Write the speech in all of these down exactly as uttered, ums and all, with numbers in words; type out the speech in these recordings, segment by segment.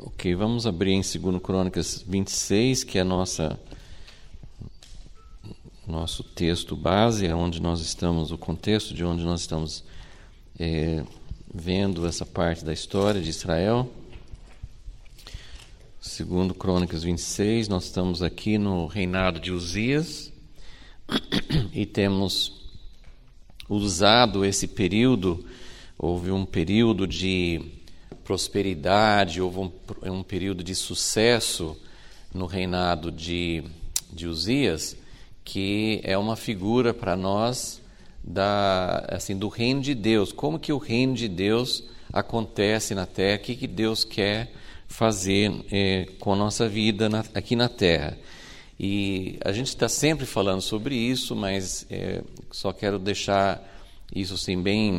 Ok, vamos abrir em Segundo Crônicas vinte e seis, que é nossa nosso texto base, é onde nós estamos, o contexto de onde nós estamos é, vendo essa parte da história de Israel. Segundo Crônicas vinte e seis, nós estamos aqui no reinado de Uzias e temos usado esse período. Houve um período de prosperidade, houve um, um período de sucesso no reinado de, de Uzias, que é uma figura para nós da, assim, do reino de Deus. Como que o reino de Deus acontece na terra, o que, que Deus quer fazer é, com a nossa vida na, aqui na terra. E a gente está sempre falando sobre isso, mas é, só quero deixar isso assim, bem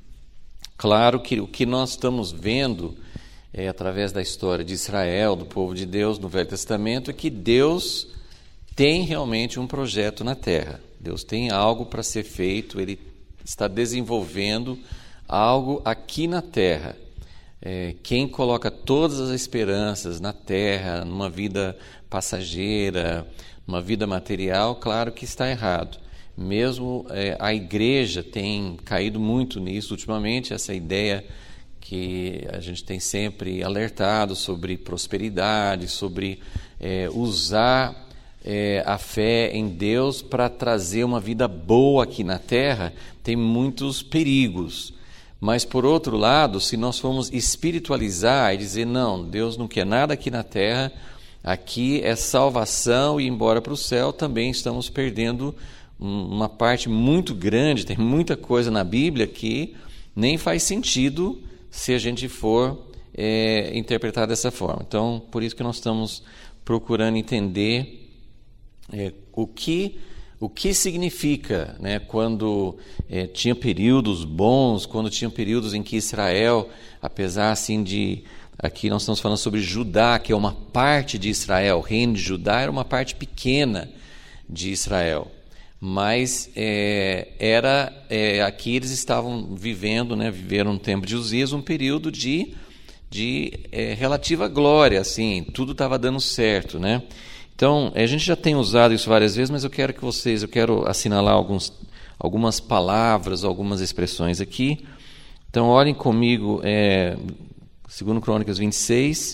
claro, que o que nós estamos vendo é, através da história de Israel, do povo de Deus no Velho Testamento, é que Deus tem realmente um projeto na terra. Deus tem algo para ser feito, Ele está desenvolvendo algo aqui na terra. É, quem coloca todas as esperanças na terra, numa vida passageira, numa vida material, claro que está errado. Mesmo é, a igreja tem caído muito nisso ultimamente, essa ideia que a gente tem sempre alertado sobre prosperidade, sobre é, usar é, a fé em Deus para trazer uma vida boa aqui na terra, tem muitos perigos. Mas, por outro lado, se nós formos espiritualizar e dizer, não, Deus não quer nada aqui na terra, aqui é salvação e ir embora para o céu, também estamos perdendo uma parte muito grande, tem muita coisa na Bíblia que nem faz sentido se a gente for é, interpretar dessa forma. Então, por isso que nós estamos procurando entender é, o que... O que significa, né, quando é, tinha períodos bons, quando tinha períodos em que Israel, apesar assim de... Aqui nós estamos falando sobre Judá, que é uma parte de Israel. O reino de Judá era uma parte pequena de Israel. Mas é, era, é, aqui eles estavam vivendo, né, viveram no tempo de Uzias, um período de, de é, relativa glória. Assim, tudo estava dando certo, né? Então, a gente já tem usado isso várias vezes, mas eu quero que vocês, eu quero assinalar alguns, algumas palavras, algumas expressões aqui. Então, olhem comigo, é, Segundo Crônicas vinte e seis,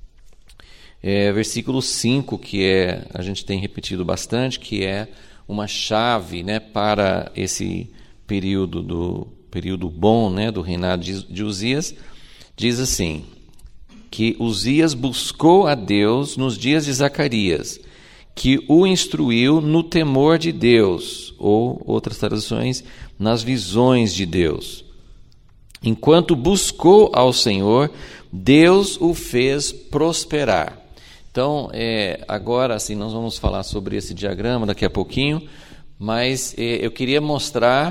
é, versículo cinco, que é, a gente tem repetido bastante, que é uma chave, né, para esse período, do, período bom, né, do reinado de, de Uzias. Diz assim, que Uzias buscou a Deus nos dias de Zacarias, que o instruiu no temor de Deus, ou, outras traduções, nas visões de Deus. Enquanto buscou ao Senhor, Deus o fez prosperar. Então, é, agora, assim, nós vamos falar sobre esse diagrama daqui a pouquinho, mas é, eu queria mostrar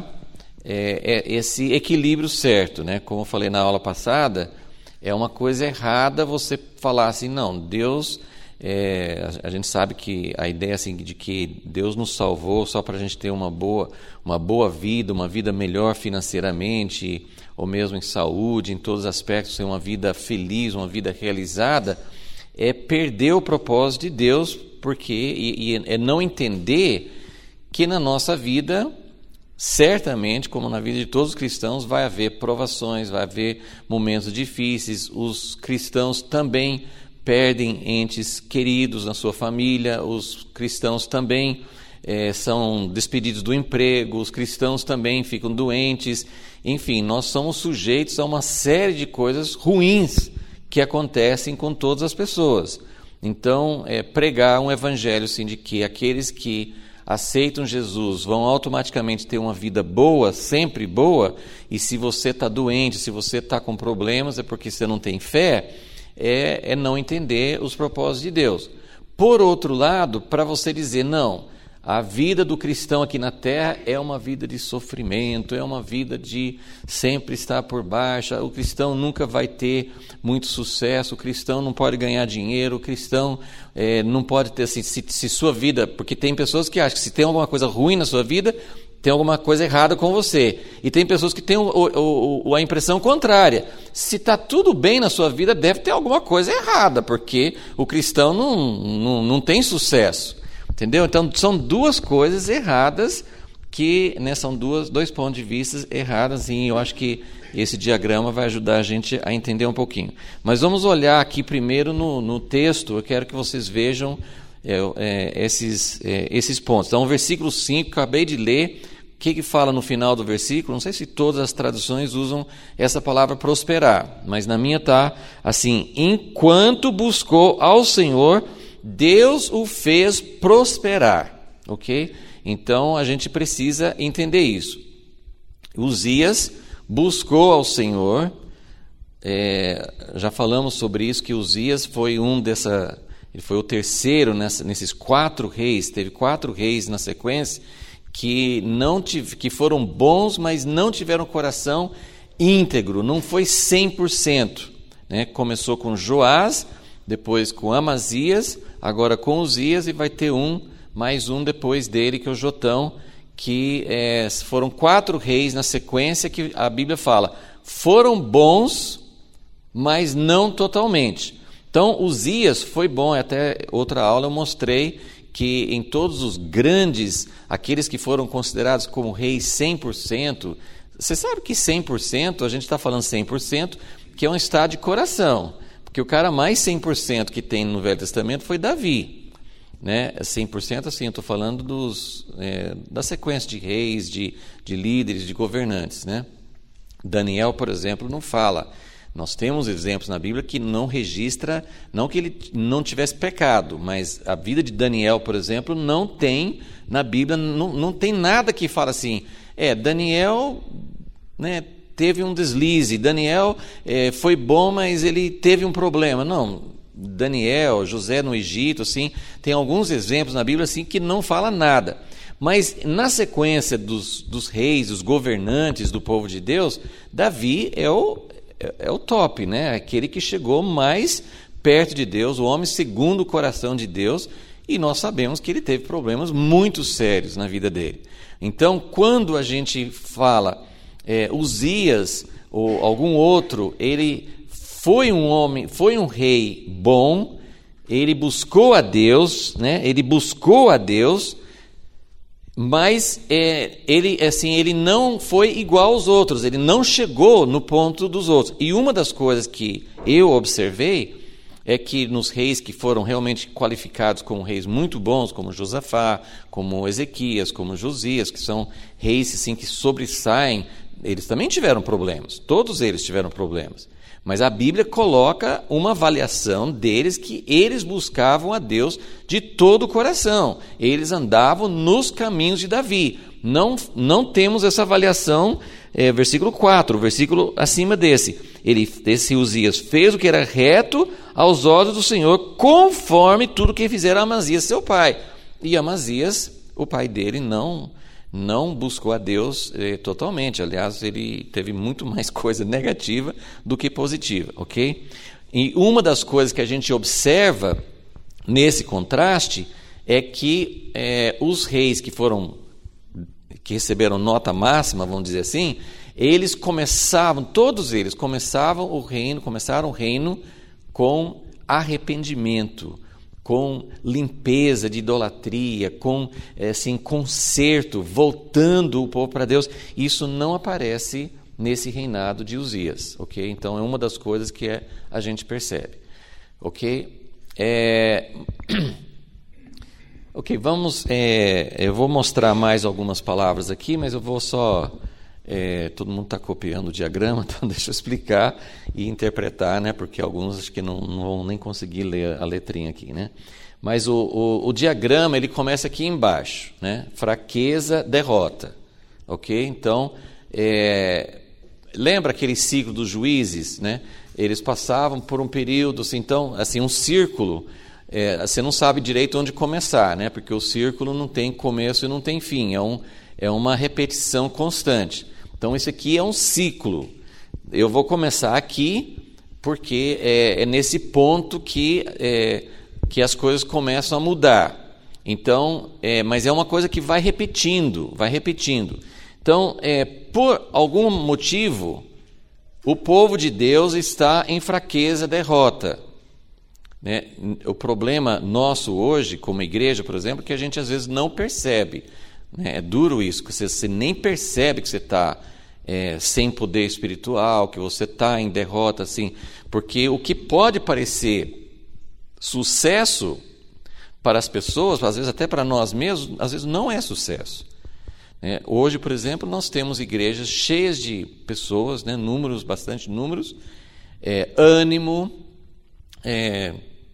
é, é, esse equilíbrio certo, né? Como eu falei na aula passada, é uma coisa errada você falar assim, não, Deus, é, a, a gente sabe que a ideia assim, de que Deus nos salvou só para a gente ter uma boa, uma boa vida, uma vida melhor financeiramente, ou mesmo em saúde, em todos os aspectos, ter uma vida feliz, uma vida realizada, é perder o propósito de Deus, porque, e, e é não entender que na nossa vida, certamente, como na vida de todos os cristãos, vai haver provações, vai haver momentos difíceis. Os cristãos também perdem entes queridos na sua família, os cristãos também é, são despedidos do emprego, os cristãos também ficam doentes. Enfim, nós somos sujeitos a uma série de coisas ruins que acontecem com todas as pessoas. Então, é, pregar um evangelho assim, de que aqueles que aceitam Jesus vão automaticamente ter uma vida boa, sempre boa, e se você está doente, se você está com problemas, é porque você não tem fé, é, é não entender os propósitos de Deus. Por outro lado, para você dizer, não, a vida do cristão aqui na terra é uma vida de sofrimento, é uma vida de sempre estar por baixo, o cristão nunca vai ter muito sucesso, o cristão não pode ganhar dinheiro, o cristão é, não pode ter, assim, se, se sua vida, porque tem pessoas que acham que se tem alguma coisa ruim na sua vida, tem alguma coisa errada com você. E tem pessoas que têm o, o, o, a impressão contrária. Se está tudo bem na sua vida, deve ter alguma coisa errada, porque o cristão não, não, não tem sucesso. Entendeu? Então, são duas coisas erradas, que né, são duas, dois pontos de vista errados, e eu acho que esse diagrama vai ajudar a gente a entender um pouquinho. Mas vamos olhar aqui primeiro no, no texto. Eu quero que vocês vejam é, é, esses, é, esses pontos. Então, o versículo cinco, acabei de ler. O que, que fala no final do versículo? Não sei se todas as traduções usam essa palavra prosperar, mas na minha está assim: enquanto buscou ao Senhor, Deus o fez prosperar. Ok? Então a gente precisa entender isso. Uzias buscou ao Senhor. É, já falamos sobre isso, que Uzias foi um dessa, ele foi o terceiro nessa, nesses quatro reis. Teve quatro reis na sequência que não tive, que foram bons, mas não tiveram coração íntegro. Não foi cem por cento. Né? Começou com Joás, depois com Amazias, agora com Uzias, e vai ter um, mais um depois dele, que é o Jotão, que é, foram quatro reis na sequência que a Bíblia fala, foram bons, mas não totalmente. Então, Uzias foi bom. Até outra aula eu mostrei que em todos os grandes, aqueles que foram considerados como reis cem por cento, você sabe que cem por cento, a gente está falando cem por cento, que é um estado de coração, porque o cara mais cem por cento que tem no Velho Testamento foi Davi. Né? cem por cento, assim, eu estou falando dos, é, da sequência de reis, de, de líderes, de governantes. Né? Daniel, por exemplo, não fala. Nós temos exemplos na Bíblia que não registra, não que ele não tivesse pecado, mas a vida de Daniel, por exemplo, não tem na Bíblia, não, não tem nada que fala assim, é, Daniel, né, teve um deslize, Daniel é, foi bom, mas ele teve um problema. Não, Daniel, José no Egito, assim, tem alguns exemplos na Bíblia assim, que não fala nada. Mas na sequência dos, dos reis, dos governantes do povo de Deus, Davi é o É o top, né? Aquele que chegou mais perto de Deus, o homem segundo o coração de Deus, e nós sabemos que ele teve problemas muito sérios na vida dele. Então, quando a gente fala é, Uzias ou algum outro, ele foi um homem, foi um rei bom, ele buscou a Deus, né? Ele buscou a Deus. Mas é, ele, assim, ele não foi igual aos outros, ele não chegou no ponto dos outros. E uma das coisas que eu observei é que nos reis que foram realmente qualificados como reis muito bons, como Josafá, como Ezequias, como Josias, que são reis assim, que sobressaem, eles também tiveram problemas, todos eles tiveram problemas. Mas a Bíblia coloca uma avaliação deles, que eles buscavam a Deus de todo o coração. Eles andavam nos caminhos de Davi. Não, não temos essa avaliação, é, versículo quatro, o versículo acima desse. Ele, esse Uzias fez o que era reto aos olhos do Senhor, conforme tudo que fizera Amazias, seu pai. E Amazias, o pai dele, não... não buscou a Deus eh, totalmente. Aliás, ele teve muito mais coisa negativa do que positiva, ok? E uma das coisas que a gente observa nesse contraste é que eh, os reis que foram, que receberam nota máxima, vamos dizer assim, eles começavam, todos eles começavam o reino, começaram o reino com arrependimento, com limpeza de idolatria, com assim, conserto, voltando o povo para Deus. Isso não aparece nesse reinado de Uzias, ok? Então é uma das coisas que é, a gente percebe, ok? É... ok, vamos, é... eu vou mostrar mais algumas palavras aqui, mas eu vou só... É, todo mundo está copiando o diagrama, então deixa eu explicar e interpretar, né, porque alguns acho que não, não vão nem conseguir ler a letrinha aqui, né? Mas o, o, o diagrama ele começa aqui embaixo, né? Fraqueza, derrota, ok? Então, é, lembra aquele ciclo dos juízes, né? Eles passavam por um período, assim, então, assim, um círculo, é, você não sabe direito onde começar, né? Porque o círculo não tem começo e não tem fim, é, um, é uma repetição constante. Então, isso aqui é um ciclo. Eu vou começar aqui, porque é, é nesse ponto que, é, que as coisas começam a mudar. Então, é, mas é uma coisa que vai repetindo, vai repetindo. Então, é, por algum motivo, o povo de Deus está em fraqueza, derrota. Né? O problema nosso hoje, como igreja, por exemplo, é que a gente às vezes não percebe. Né? É duro isso, que você, você nem percebe que você está é, sem poder espiritual, que você está em derrota, assim, porque o que pode parecer sucesso para as pessoas, às vezes até para nós mesmos, às vezes não é sucesso. É, hoje, por exemplo, nós temos igrejas cheias de pessoas, né, números, bastante números, é, ânimo, é,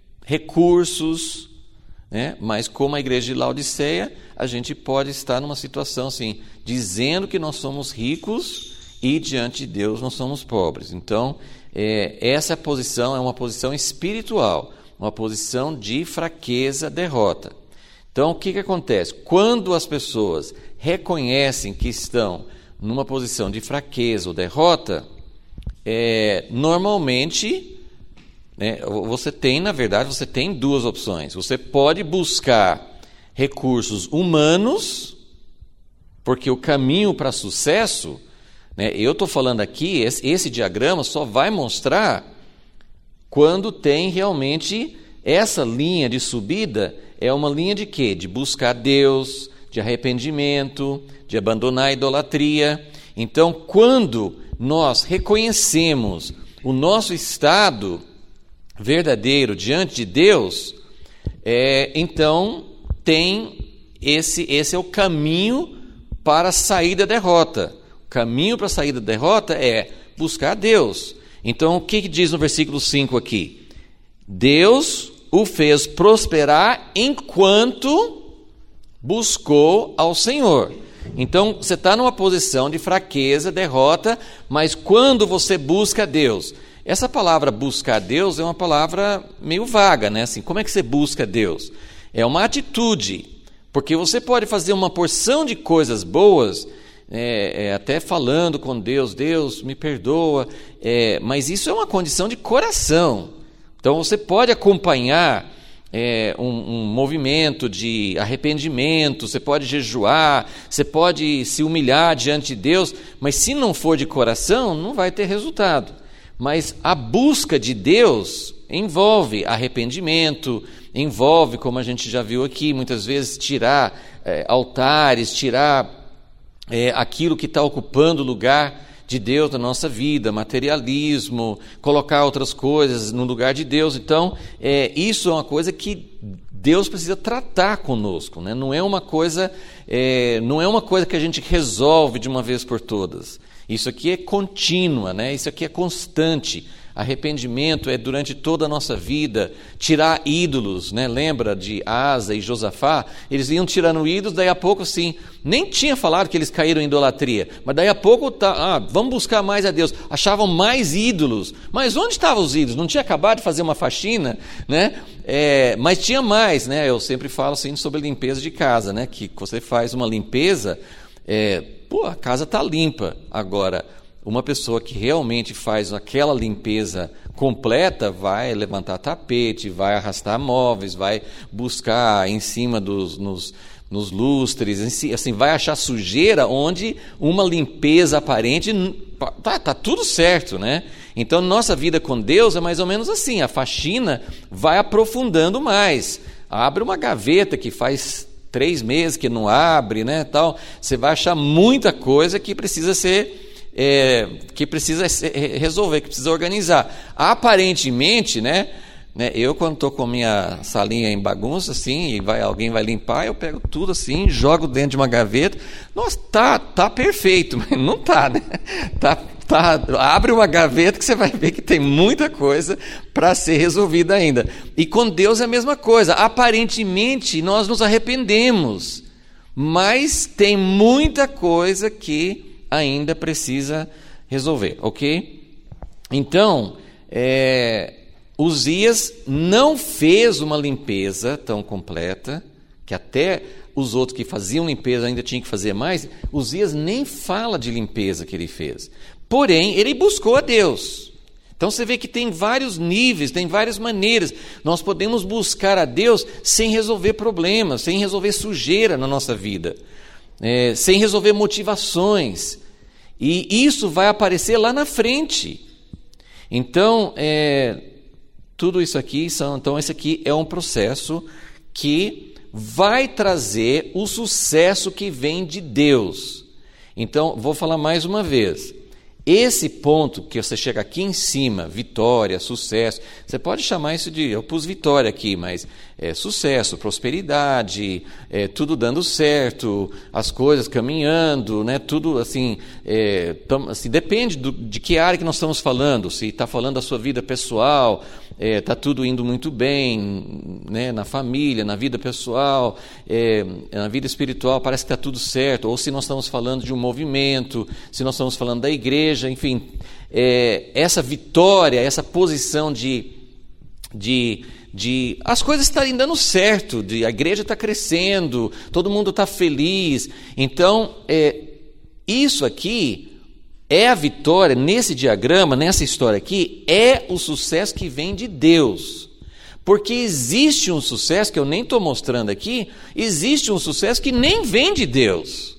recursos, né, mas como a igreja de Laodiceia, a gente pode estar numa situação assim, dizendo que nós somos ricos e diante de Deus nós somos pobres. Então, é, essa posição é uma posição espiritual, uma posição de fraqueza, derrota. Então, o que, que acontece? Quando as pessoas reconhecem que estão numa posição de fraqueza ou derrota, é, normalmente, né, você tem, na verdade, você tem duas opções. Você pode buscar recursos humanos, porque o caminho para sucesso, né, eu estou falando aqui, esse, esse diagrama só vai mostrar quando tem realmente essa linha de subida, é uma linha de quê? De buscar Deus, de arrependimento, de abandonar a idolatria. Então, quando nós reconhecemos o nosso estado verdadeiro diante de Deus, é, então tem esse, esse é o caminho para sair da derrota. O caminho para sair da derrota é buscar Deus. Então, o que, que diz no versículo cinco aqui? Deus o fez prosperar enquanto buscou ao Senhor. Então, você está numa posição de fraqueza, derrota, mas quando você busca Deus. Essa palavra buscar Deus é uma palavra meio vaga, né? Assim, como é que você busca Deus? É uma atitude, porque você pode fazer uma porção de coisas boas, é, é, até falando com Deus, Deus me perdoa, é, mas isso é uma condição de coração. Então, você pode acompanhar é, um, um movimento de arrependimento, você pode jejuar, você pode se humilhar diante de Deus, mas se não for de coração, não vai ter resultado. Mas a busca de Deus envolve arrependimento, envolve, como a gente já viu aqui, muitas vezes tirar é, altares, tirar é, aquilo que está ocupando o lugar de Deus na nossa vida, materialismo, colocar outras coisas no lugar de Deus. Então, é, isso é uma coisa que Deus precisa tratar conosco, né? Não é uma coisa, é, não é uma coisa que a gente resolve de uma vez por todas. Isso aqui é contínua, né? Isso aqui é constante. Arrependimento é durante toda a nossa vida. Tirar ídolos, né? Lembra de Asa e Josafá? Eles iam tirando ídolos, daí a pouco assim, nem tinha falado que eles caíram em idolatria, mas daí a pouco, tá, ah, vamos buscar mais a Deus. Achavam mais ídolos, mas onde estavam os ídolos? Não tinha acabado de fazer uma faxina, né? É, mas tinha mais, né? Eu sempre falo assim sobre limpeza de casa, né? Que você faz uma limpeza, é, pô, a casa está limpa. Agora, uma pessoa que realmente faz aquela limpeza completa vai levantar tapete, vai arrastar móveis, vai buscar em cima dos nos, nos lustres, assim, vai achar sujeira onde uma limpeza aparente tá, tá tudo certo, né? Então, nossa vida com Deus é mais ou menos assim, a faxina vai aprofundando mais. Abre uma gaveta que faz três meses que não abre, né, tal, você vai achar muita coisa que precisa ser É, que precisa resolver, que precisa organizar. Aparentemente, né, né eu quando estou com a minha salinha em bagunça, assim, e vai, alguém vai limpar, eu pego tudo assim, jogo dentro de uma gaveta. Nossa, tá, tá perfeito, mas não tá, né? Tá, tá, abre uma gaveta que você vai ver que tem muita coisa para ser resolvida ainda. E com Deus é a mesma coisa. Aparentemente, nós nos arrependemos, mas tem muita coisa que ainda precisa resolver, ok? Então, é, Uzias não fez uma limpeza tão completa, que até os outros que faziam limpeza ainda tinham que fazer mais. Uzias nem fala de limpeza que ele fez. Porém, ele buscou a Deus. Então você vê que tem vários níveis, tem várias maneiras. Nós podemos buscar a Deus sem resolver problemas, sem resolver sujeira na nossa vida, é, sem resolver motivações. E isso vai aparecer lá na frente. Então, é, tudo isso aqui são, então esse aqui é um processo que vai trazer o sucesso que vem de Deus. Então, vou falar mais uma vez. Esse ponto que você chega aqui em cima, vitória, sucesso, você pode chamar isso de, eu pus vitória aqui, mas é sucesso, prosperidade, é, tudo dando certo, as coisas caminhando, né, tudo assim, é, tam, assim depende do, de que área que nós estamos falando, se está falando da sua vida pessoal, está é, tudo indo muito bem, né, na família, na vida pessoal, é, na vida espiritual parece que está tudo certo, ou se nós estamos falando de um movimento, se nós estamos falando da igreja, enfim, é, essa vitória, essa posição de, de, de as coisas estarem dando certo, de, a igreja está crescendo, todo mundo está feliz, então é, isso aqui é a vitória, nesse diagrama, nessa história aqui, é o sucesso que vem de Deus. Porque existe um sucesso, que eu nem estou mostrando aqui, existe um sucesso que nem vem de Deus.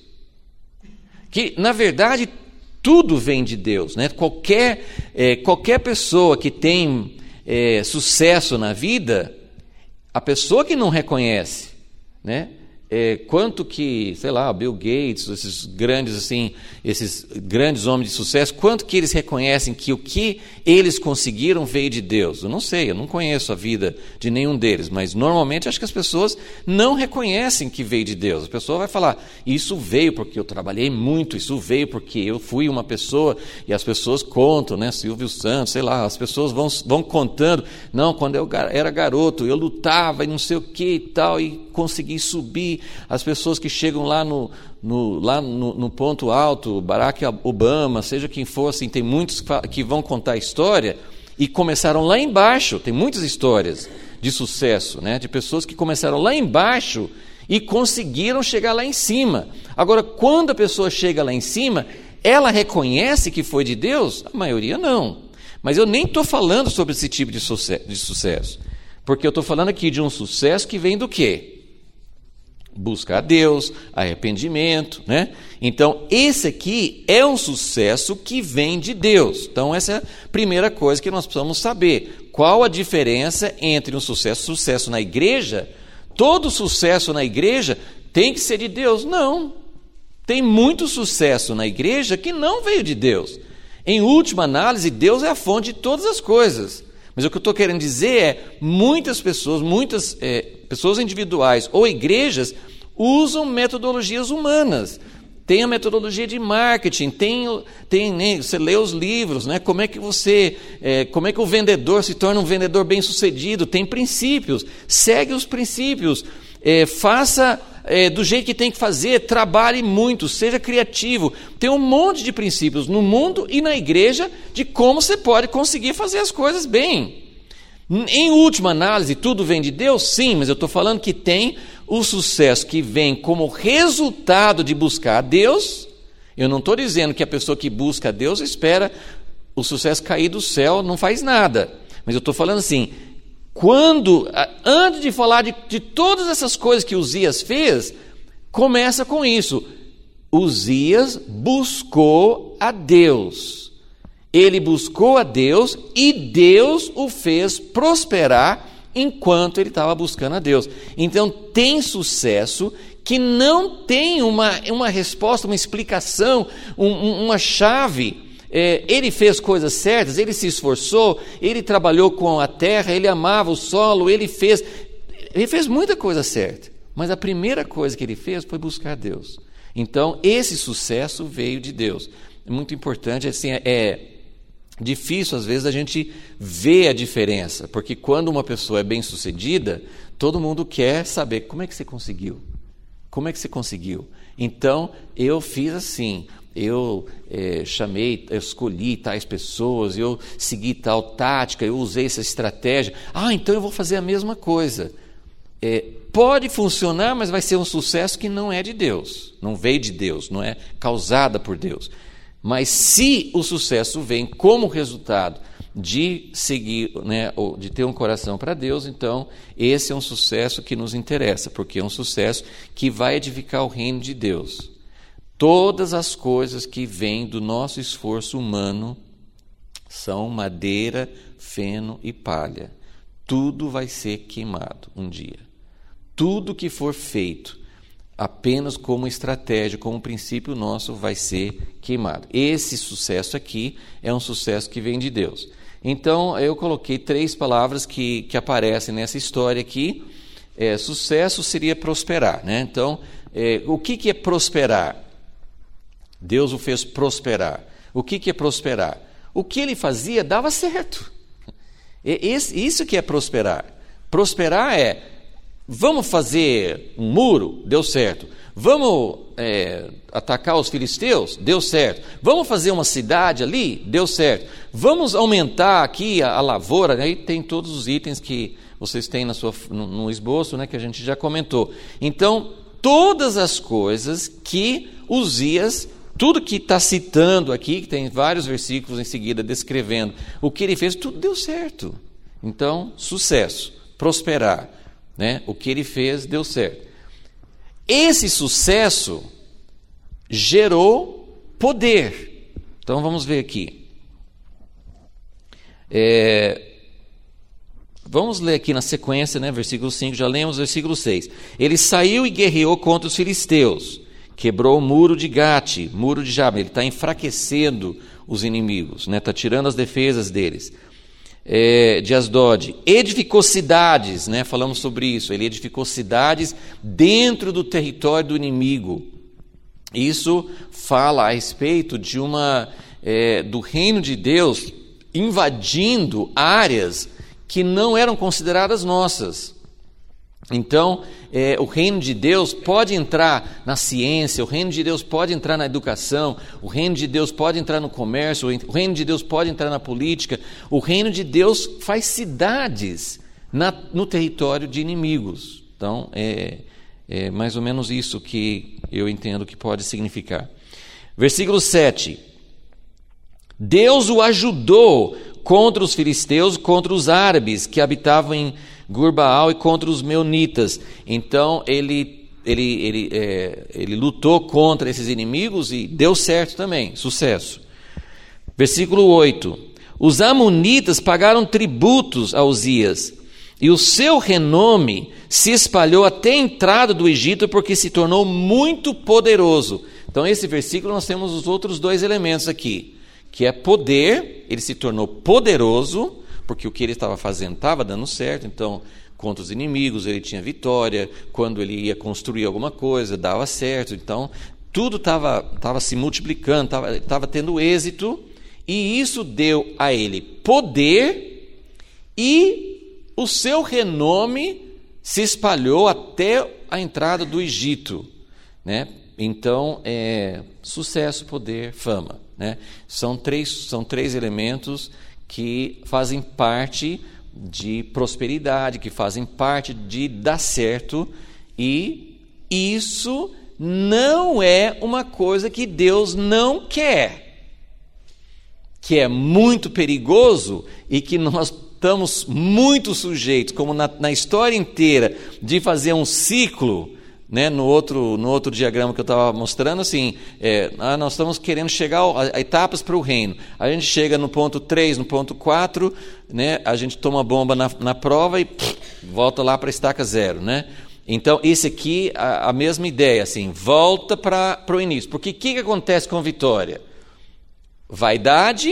Que, na verdade, tudo vem de Deus, né? Qualquer, é, qualquer pessoa que tem é, sucesso na vida, a pessoa que não reconhece, né? É, quanto que, sei lá, Bill Gates, esses grandes assim, esses grandes homens de sucesso, quanto que eles reconhecem que o que eles conseguiram veio de Deus? Eu não sei, eu não conheço a vida de nenhum deles, mas normalmente acho que as pessoas não reconhecem que veio de Deus. A pessoa vai falar, isso veio porque eu trabalhei muito, isso veio porque eu fui uma pessoa, e as pessoas contam, né, Silvio Santos, sei lá, as pessoas vão, vão contando, não, quando eu era garoto, eu lutava e não sei o que e tal, e consegui subir. As pessoas que chegam lá no, no, lá no, no ponto alto, Barack Obama, seja quem for, assim, tem muitos que vão contar a história e começaram lá embaixo. Tem muitas histórias de sucesso, né, de pessoas que começaram lá embaixo e conseguiram chegar lá em cima. Agora, quando a pessoa chega lá em cima, ela reconhece que foi de Deus? A maioria não. Mas eu nem estou falando sobre esse tipo de sucesso, de sucesso, porque eu estou falando aqui de um sucesso que vem do quê? Busca a Deus, arrependimento, né? Então, esse aqui é um sucesso que vem de Deus. Então, essa é a primeira coisa que nós precisamos saber. Qual a diferença entre um sucesso, sucesso na igreja? Todo sucesso na igreja tem que ser de Deus? Não. Tem muito sucesso na igreja que não veio de Deus. Em última análise, Deus é a fonte de todas as coisas. Mas o que eu estou querendo dizer é, muitas pessoas, muitas é, pessoas individuais ou igrejas usam metodologias humanas. Tem a metodologia de marketing, tem, tem né, você lê os livros, né, como é que você, é, como é que o vendedor se torna um vendedor bem-sucedido, tem princípios, segue os princípios, é, faça é, do jeito que tem que fazer, trabalhe muito, seja criativo. Tem um monte de princípios no mundo e na igreja de como você pode conseguir fazer as coisas bem. Em última análise, tudo vem de Deus? Sim, mas eu estou falando que tem o sucesso que vem como resultado de buscar a Deus. Eu não estou dizendo que a pessoa que busca a Deus espera o sucesso cair do céu, não faz nada. Mas eu estou falando assim, quando, antes de falar de, de todas essas coisas que Uzias fez, começa com isso. Uzias buscou a Deus. Ele buscou a Deus e Deus o fez prosperar enquanto ele estava buscando a Deus. Então tem sucesso que não tem uma, uma resposta, uma explicação, um, uma chave. É, ele fez coisas certas, ele se esforçou, ele trabalhou com a terra, ele amava o solo, ele fez, ele fez muita coisa certa. Mas a primeira coisa que ele fez foi buscar a Deus. Então esse sucesso veio de Deus. É muito importante, assim, é difícil às vezes a gente ver a diferença, porque quando uma pessoa é bem-sucedida, todo mundo quer saber como é que você conseguiu, como é que você conseguiu. Então eu fiz assim, eu é, chamei, eu escolhi tais pessoas, eu segui tal tática, eu usei essa estratégia. Ah, então eu vou fazer a mesma coisa. É, pode funcionar, mas vai ser um sucesso que não é de Deus, não veio de Deus, não é causada por Deus. Mas se o sucesso vem como resultado de seguir, né, ou de ter um coração para Deus, então esse é um sucesso que nos interessa, porque é um sucesso que vai edificar o reino de Deus. Todas as coisas que vêm do nosso esforço humano são madeira, feno e palha. Tudo vai ser queimado um dia. Tudo que for feito apenas como estratégia, como princípio nosso, vai ser queimado. Esse sucesso aqui é um sucesso que vem de Deus. Então, eu coloquei três palavras que, que aparecem nessa história aqui. É, sucesso seria prosperar, né? Então, é, o que, que é prosperar? Deus o fez prosperar. O que, que é prosperar? O que ele fazia dava certo. Esse, isso que é prosperar. Prosperar é, vamos fazer um muro? Deu certo. Vamos é, atacar os filisteus? Deu certo. Vamos fazer uma cidade ali? Deu certo. Vamos aumentar aqui a, a lavoura? Aí tem todos os itens que vocês têm na sua, no, no esboço, né, que a gente já comentou. Então, todas as coisas que Uzias, tudo que está citando aqui, que tem vários versículos em seguida descrevendo o que ele fez, tudo deu certo. Então, sucesso, prosperar, né? O que ele fez deu certo. Esse sucesso gerou poder. Então, vamos ver aqui. É, vamos ler aqui na sequência, né? Versículo cinco, já lemos, versículo seis. Ele saiu e guerreou contra os filisteus. Quebrou o muro de Gate, muro de Jabne. Ele está enfraquecendo os inimigos, né? Está tirando as defesas deles. É, de Asdod. Edificou cidades, né? Falamos sobre isso. Ele edificou cidades dentro do território do inimigo. Isso fala a respeito de uma, é, do reino de Deus invadindo áreas que não eram consideradas nossas. Então, é, o reino de Deus pode entrar na ciência, o reino de Deus pode entrar na educação, o reino de Deus pode entrar no comércio, o reino de Deus pode entrar na política. O reino de Deus faz cidades na, no território de inimigos. Então, é, é mais ou menos isso que eu entendo que pode significar. Versículo sete. Deus o ajudou contra os filisteus, contra os árabes que habitavam em Gurbaal e contra os meunitas. Então ele, ele, ele, é, ele lutou contra esses inimigos e deu certo também, sucesso. Versículo oito. Os amonitas pagaram tributos a Uzias, e o seu renome se espalhou até a entrada do Egito, porque se tornou muito poderoso. Então, esse versículo nós temos os outros dois elementos aqui, que é poder. Ele se tornou poderoso, porque o que ele estava fazendo estava dando certo. Então, contra os inimigos ele tinha vitória, quando ele ia construir alguma coisa, dava certo. Então, tudo estava estava se multiplicando, estava, estava tendo êxito, e isso deu a ele poder, e o seu renome se espalhou até a entrada do Egito, né? Então, é, sucesso, poder, fama, né? São três, são três elementos que fazem parte de prosperidade, que fazem parte de dar certo, e isso não é uma coisa que Deus não quer, que é muito perigoso e que nós estamos muito sujeitos, como na, na história inteira, de fazer um ciclo, né, no, outro, no outro diagrama que eu estava mostrando, assim, é, ah, nós estamos querendo chegar a, a etapas para o reino. A gente chega no ponto três, no ponto quatro, né, a gente toma bomba na, na prova e pff, volta lá para a estaca zero. Né? Então, esse aqui, a, a mesma ideia, assim, volta para o início. Porque o que, que acontece com vitória? Vaidade,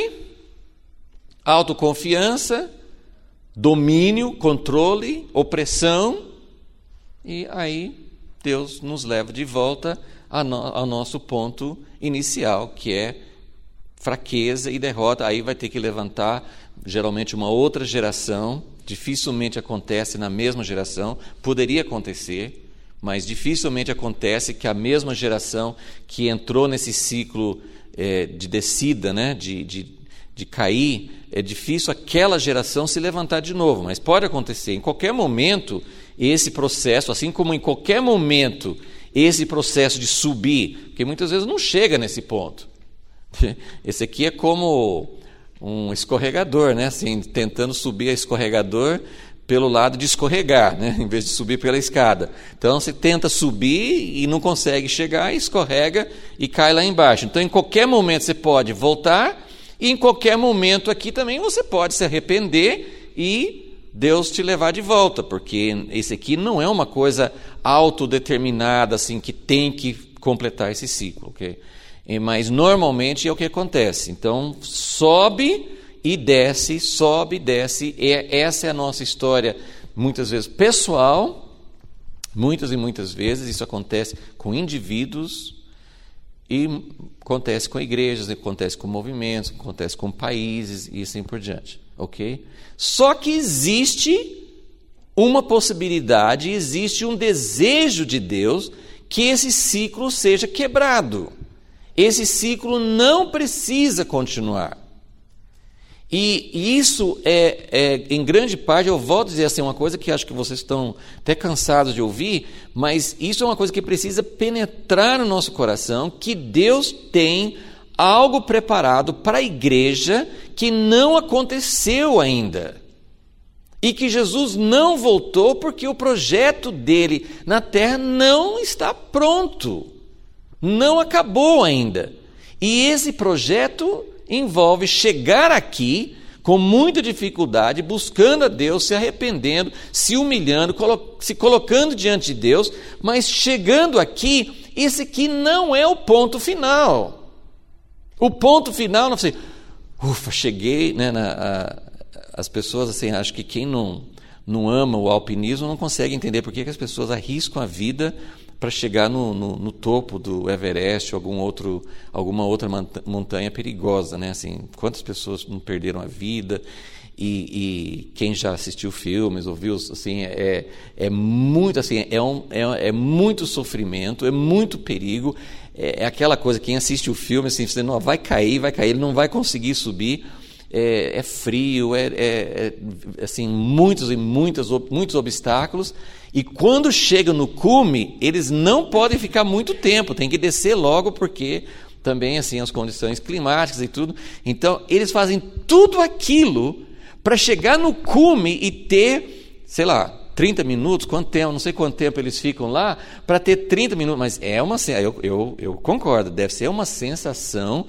autoconfiança, domínio, controle, opressão, e aí Deus nos leva de volta ao nosso ponto inicial, que é fraqueza e derrota. Aí vai ter que levantar, geralmente, uma outra geração. Dificilmente acontece na mesma geração. Poderia acontecer, mas dificilmente acontece que a mesma geração que entrou nesse ciclo é, de descida, né, de, de, de cair, é difícil aquela geração se levantar de novo. Mas pode acontecer. Em qualquer momento, esse processo, assim como em qualquer momento, esse processo de subir, porque muitas vezes não chega nesse ponto. Esse aqui é como um escorregador, né? Assim, tentando subir a escorregador pelo lado de escorregar, né? Em vez de subir pela escada. Então você tenta subir e não consegue chegar, escorrega e cai lá embaixo. Então em qualquer momento você pode voltar e em qualquer momento aqui também você pode se arrepender e Deus te levar de volta, porque esse aqui não é uma coisa autodeterminada, assim, que tem que completar esse ciclo, ok? Mas normalmente é o que acontece. Então sobe e desce, sobe e desce. E essa é a nossa história, muitas vezes pessoal, muitas e muitas vezes isso acontece com indivíduos, e acontece com igrejas, acontece com movimentos, acontece com países e assim por diante, ok? Só que existe uma possibilidade, existe um desejo de Deus que esse ciclo seja quebrado. Esse ciclo não precisa continuar. E isso é, é, em grande parte, eu volto a dizer assim, uma coisa que acho que vocês estão até cansados de ouvir, mas isso é uma coisa que precisa penetrar no nosso coração, que Deus tem algo preparado para a igreja que não aconteceu ainda. E que Jesus não voltou porque o projeto dele na terra não está pronto. Não acabou ainda. E esse projeto envolve chegar aqui com muita dificuldade, buscando a Deus, se arrependendo, se humilhando, colo- se colocando diante de Deus, mas chegando aqui, esse aqui não é o ponto final. O ponto final não é assim, ufa, cheguei, né, na, a, as pessoas, assim, acho que quem não, não ama o alpinismo não consegue entender por que, que as pessoas arriscam a vida para chegar no, no, no topo do Everest ou algum outro, alguma outra montanha perigosa, né? Assim, quantas pessoas não perderam a vida, e, e quem já assistiu filmes, ouviu, assim, é, é muito, assim, é, um, é, é muito sofrimento, é muito perigo, é, é aquela coisa, quem assiste o filme, assim, você não vai cair, vai cair, ele não vai conseguir subir, é, é frio, é, é, é assim, muitos e muitas, muitos obstáculos. E quando chega no cume, eles não podem ficar muito tempo, tem que descer logo, porque também assim as condições climáticas e tudo. Então, eles fazem tudo aquilo para chegar no cume e ter, sei lá, trinta minutos, quanto tempo, não sei quanto tempo eles ficam lá, para ter trinta minutos, mas é uma, eu, eu, eu concordo, deve ser uma sensação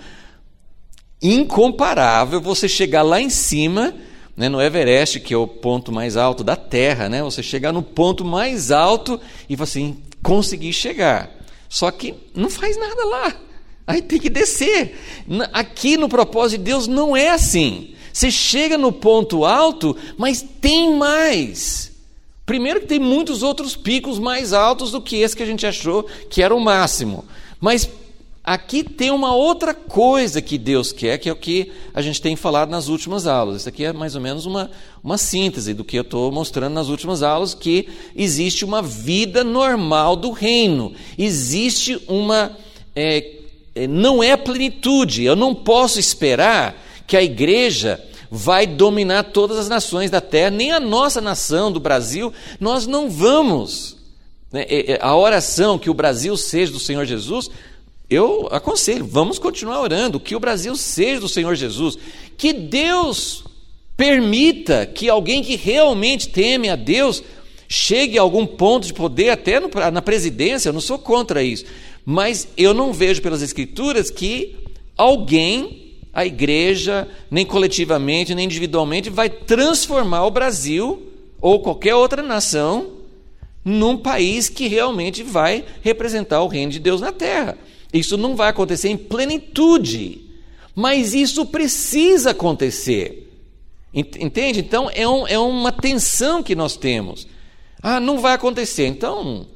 incomparável você chegar lá em cima, né, no Everest, que é o ponto mais alto da Terra, né, você chegar no ponto mais alto e assim, conseguir chegar. Só que não faz nada lá. Aí tem que descer. Aqui no propósito de Deus não é assim. Você chega no ponto alto, mas tem mais. Primeiro que tem muitos outros picos mais altos do que esse que a gente achou que era o máximo. Mas aqui tem uma outra coisa que Deus quer, que é o que a gente tem falado nas últimas aulas. Isso aqui é mais ou menos uma, uma síntese do que eu estou mostrando nas últimas aulas, que existe uma vida normal do reino. Existe uma... É, não é plenitude. Eu não posso esperar que a igreja vai dominar todas as nações da terra, nem a nossa nação do Brasil. Nós não vamos. A oração que o Brasil seja do Senhor Jesus... Eu aconselho, vamos continuar orando, que o Brasil seja do Senhor Jesus, que Deus permita que alguém que realmente teme a Deus chegue a algum ponto de poder, até no, na presidência. Eu não sou contra isso, mas eu não vejo pelas Escrituras que alguém, a igreja, nem coletivamente, nem individualmente, vai transformar o Brasil ou qualquer outra nação num país que realmente vai representar o reino de Deus na terra. Isso não vai acontecer em plenitude, mas isso precisa acontecer. Entende? Então, é, um, é uma tensão que nós temos. Ah, não vai acontecer, então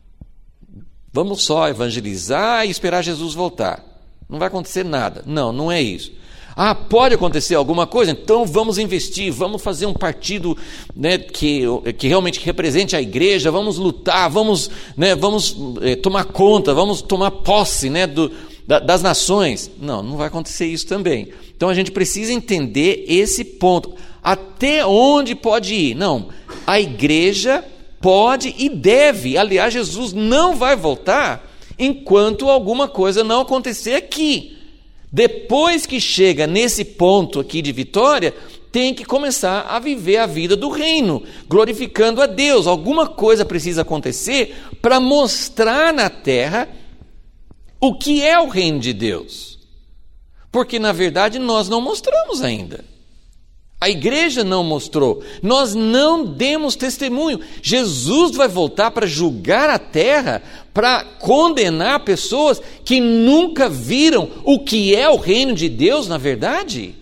vamos só evangelizar e esperar Jesus voltar. Não vai acontecer nada. Não, não é isso. Ah, pode acontecer alguma coisa? Então vamos investir, vamos fazer um partido, né, que, que realmente represente a igreja, vamos lutar, vamos, né, vamos eh, tomar conta, vamos tomar posse, né, do, da, das nações. Não, não vai acontecer isso também. Então a gente precisa entender esse ponto. Até onde pode ir? Não, a igreja pode e deve. Aliás, Jesus não vai voltar enquanto alguma coisa não acontecer aqui. Depois que chega nesse ponto aqui de vitória, tem que começar a viver a vida do reino, glorificando a Deus. Alguma coisa precisa acontecer para mostrar na terra o que é o reino de Deus. Porque, na verdade, nós não mostramos ainda. A igreja não mostrou. Nós não demos testemunho. Jesus vai voltar para julgar a terra, para condenar pessoas que nunca viram o que é o reino de Deus, na verdade.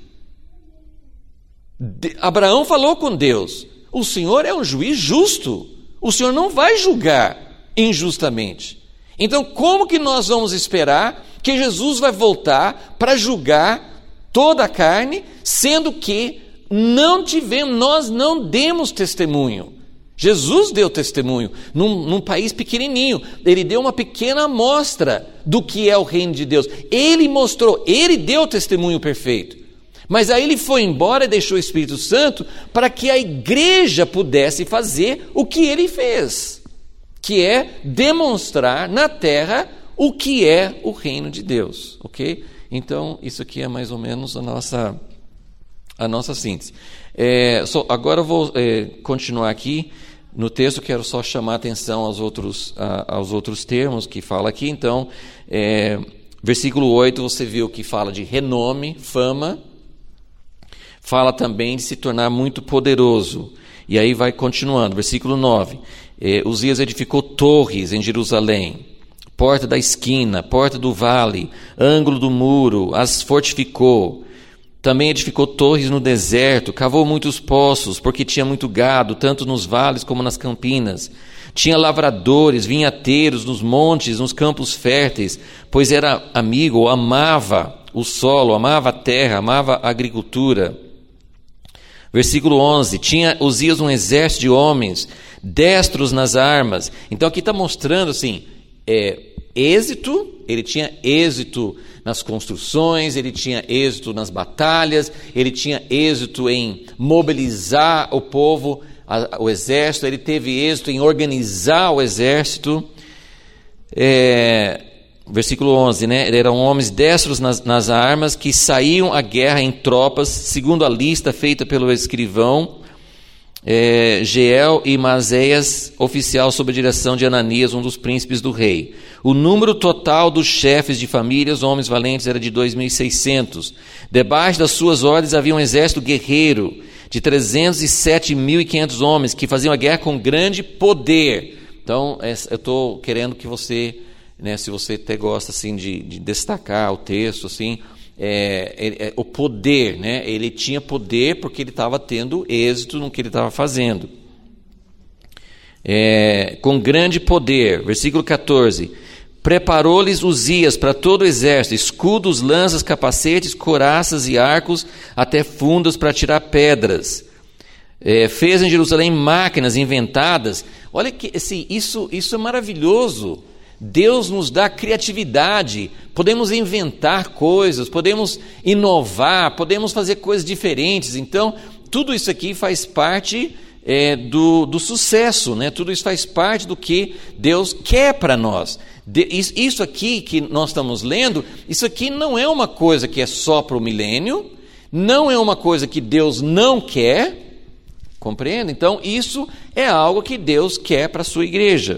De- Abraão falou com Deus: o Senhor é um juiz justo. O Senhor não vai julgar injustamente. Então, como que nós vamos esperar que Jesus vai voltar para julgar toda a carne, sendo que não tivemos, nós não demos testemunho? Jesus deu testemunho num, num país pequenininho. Ele deu uma pequena amostra do que é o reino de Deus. Ele mostrou, ele deu o testemunho perfeito. Mas aí ele foi embora e deixou o Espírito Santo para que a igreja pudesse fazer o que ele fez, que é demonstrar na terra o que é o reino de Deus, ok? Então, isso aqui é mais ou menos a nossa, a nossa síntese. É, só, agora eu vou é, continuar aqui no texto, quero só chamar a atenção aos outros, a, aos outros termos que fala aqui. Então, é, versículo oito, você viu que fala de renome, fama, fala também de se tornar muito poderoso. E aí vai continuando, versículo nove. Eh, Uzias edificou torres em Jerusalém, porta da esquina, porta do vale, ângulo do muro, as fortificou. Também edificou torres no deserto, cavou muitos poços, porque tinha muito gado, tanto nos vales como nas campinas. Tinha lavradores, vinhateiros nos montes, nos campos férteis, pois era amigo, ou amava o solo, amava a terra, amava a agricultura. Versículo onze, tinha Uzias um exército de homens, destros nas armas. Então aqui está mostrando assim, é, êxito, ele tinha êxito nas construções, ele tinha êxito nas batalhas, ele tinha êxito em mobilizar o povo, a, o exército, ele teve êxito em organizar o exército. É, versículo onze, né? Eram homens destros nas, nas armas, que saíam à guerra em tropas, segundo a lista feita pelo escrivão é, Jeiel e Maséias, oficial sob a direção de Ananias, um dos príncipes do rei. O número total dos chefes de famílias, homens valentes, era de dois mil e seiscentos. Debaixo das suas ordens havia um exército guerreiro de trezentos e sete mil e quinhentos homens, que faziam a guerra com grande poder. Então, eu estou querendo que você... Né, se você até gosta assim, de, de destacar o texto, assim, é, é, é, o poder, né, ele tinha poder porque ele estava tendo êxito no que ele estava fazendo. É, com grande poder, versículo catorze, preparou-lhes Uzias para todo o exército, escudos, lanças, capacetes, couraças e arcos, até fundas para tirar pedras. É, fez em Jerusalém máquinas inventadas. Olha que assim, isso, isso é maravilhoso. Deus nos dá criatividade, podemos inventar coisas, podemos inovar, podemos fazer coisas diferentes. Então, tudo isso aqui faz parte é, do, do sucesso, né? Tudo isso faz parte do que Deus quer para nós. De, isso, isso aqui que nós estamos lendo, isso aqui não é uma coisa que é só para o milênio, não é uma coisa que Deus não quer, compreende? Então, isso é algo que Deus quer para a sua igreja.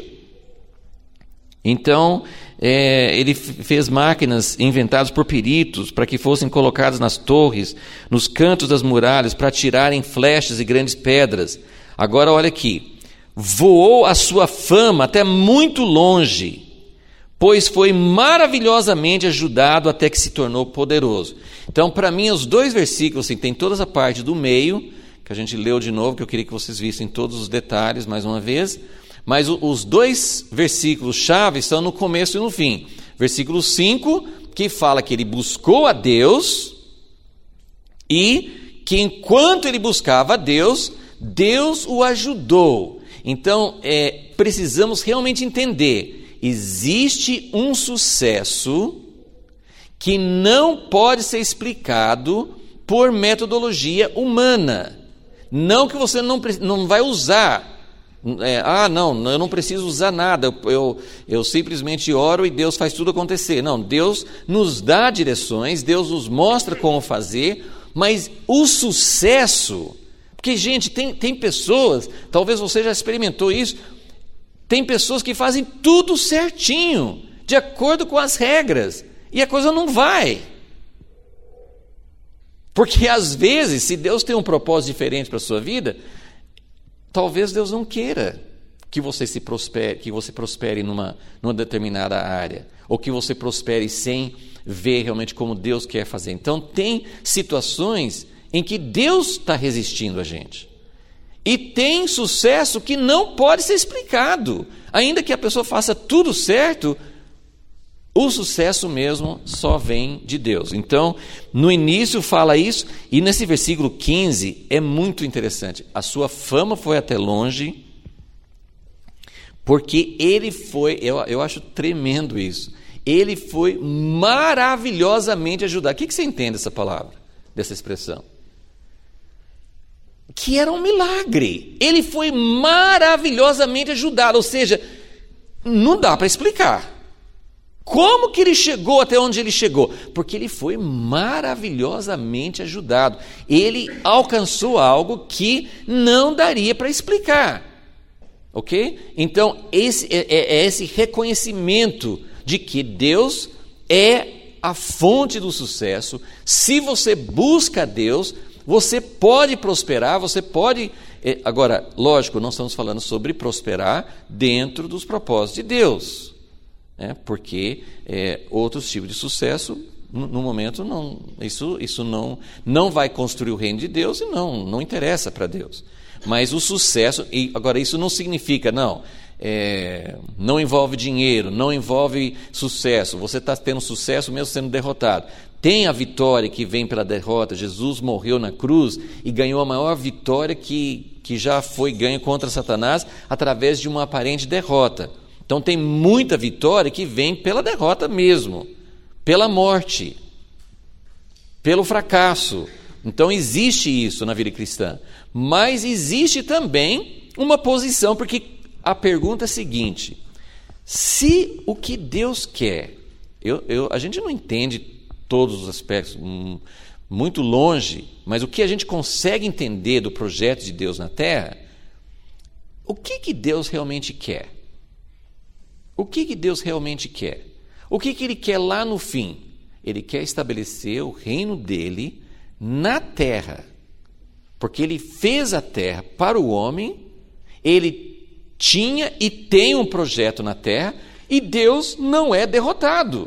Então, é, ele fez máquinas inventadas por peritos para que fossem colocadas nas torres, nos cantos das muralhas, para atirarem flechas e grandes pedras. Agora, olha aqui. Voou a sua fama até muito longe, pois foi maravilhosamente ajudado até que se tornou poderoso. Então, para mim, os dois versículos, assim, tem toda essa parte do meio, que a gente leu de novo, que eu queria que vocês vissem todos os detalhes mais uma vez. Mas os dois versículos-chave estão no começo e no fim. Versículo cinco, que fala que ele buscou a Deus e que enquanto ele buscava a Deus, Deus o ajudou. Então, é, precisamos realmente entender, existe um sucesso que não pode ser explicado por metodologia humana. Não que você não, não vai usar É, ah, não, eu não preciso usar nada, eu, eu, eu simplesmente oro e Deus faz tudo acontecer. Não, Deus nos dá direções, Deus nos mostra como fazer, mas o sucesso... Porque, gente, tem, tem pessoas, talvez você já experimentou isso, tem pessoas que fazem tudo certinho, de acordo com as regras, e a coisa não vai. Porque, às vezes, se Deus tem um propósito diferente para a sua vida... Talvez Deus não queira que você se prospere, que você prospere numa, numa determinada área, ou que você prospere sem ver realmente como Deus quer fazer. Então, tem situações em que Deus está resistindo a gente. E tem sucesso que não pode ser explicado. Ainda que a pessoa faça tudo certo, o sucesso mesmo só vem de Deus. Então, no início fala isso, e nesse versículo quinze é muito interessante. A sua fama foi até longe, porque ele foi, eu, eu acho tremendo isso, ele foi maravilhosamente ajudado. O que, que você entende dessa palavra, dessa expressão? Que era um milagre. Ele foi maravilhosamente ajudado, ou seja, não dá para explicar. Como que ele chegou até onde ele chegou? Porque ele foi maravilhosamente ajudado. Ele alcançou algo que não daria para explicar. Ok? Então, esse é, é esse reconhecimento de que Deus é a fonte do sucesso. Se você busca Deus, você pode prosperar, você pode... É, agora, lógico, não estamos falando sobre prosperar dentro dos propósitos de Deus. É, porque é, outros tipos de sucesso, no, no momento, não, isso, isso não, não vai construir o reino de Deus e não, não interessa para Deus. Mas o sucesso, e agora isso não significa, não, é, não envolve dinheiro, não envolve sucesso, você está tendo sucesso mesmo sendo derrotado. Tem a vitória que vem pela derrota. Jesus morreu na cruz e ganhou a maior vitória que, que já foi ganha contra Satanás através de uma aparente derrota. Então tem muita vitória que vem pela derrota mesmo, pela morte, pelo fracasso. Então existe isso na vida cristã. Mas existe também uma posição, porque a pergunta é a seguinte: se o que Deus quer, eu, eu, a gente não entende todos os aspectos, hum, muito longe, mas o que a gente consegue entender do projeto de Deus na Terra, o que, que Deus realmente quer? O que, que Deus realmente quer? O que, que Ele quer lá no fim? Ele quer estabelecer o reino dEle na terra, porque Ele fez a terra para o homem, Ele tinha e tem um projeto na terra, e Deus não é derrotado.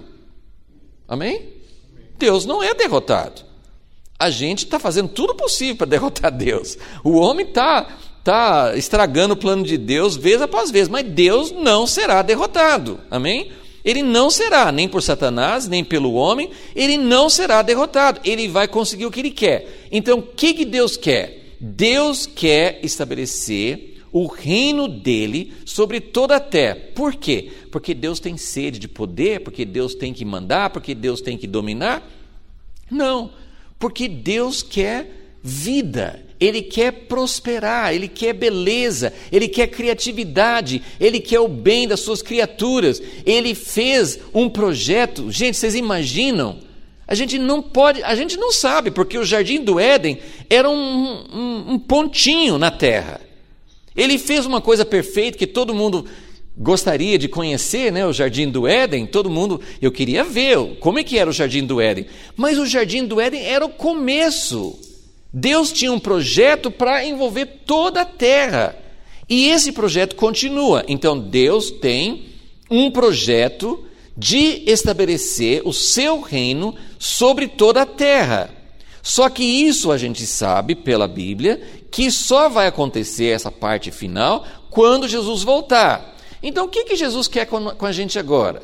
Amém? Deus não é derrotado. A gente está fazendo tudo possível para derrotar Deus. O homem está... está estragando o plano de Deus vez após vez, mas Deus não será derrotado, amém? Ele não será, nem por Satanás, nem pelo homem, ele não será derrotado, ele vai conseguir o que ele quer. Então, o que, que Deus quer? Deus quer estabelecer o reino dele sobre toda a terra. Por quê? Porque Deus tem sede de poder, porque Deus tem que mandar, porque Deus tem que dominar? Não, porque Deus quer vida. Ele quer prosperar, Ele quer beleza, Ele quer criatividade, Ele quer o bem das suas criaturas. Ele fez um projeto. Gente, vocês imaginam? A gente não pode, a gente não sabe, porque o Jardim do Éden era um, um, um pontinho na terra. Ele fez uma coisa perfeita que todo mundo gostaria de conhecer, né? O Jardim do Éden, todo mundo, eu queria ver como é que era o Jardim do Éden. Mas o Jardim do Éden era o começo. Deus tinha um projeto para envolver toda a terra, e esse projeto continua. Então Deus tem um projeto de estabelecer o seu reino sobre toda a terra. Só que isso a gente sabe pela Bíblia que só vai acontecer essa parte final quando Jesus voltar. Então o que, que Jesus quer com a gente agora?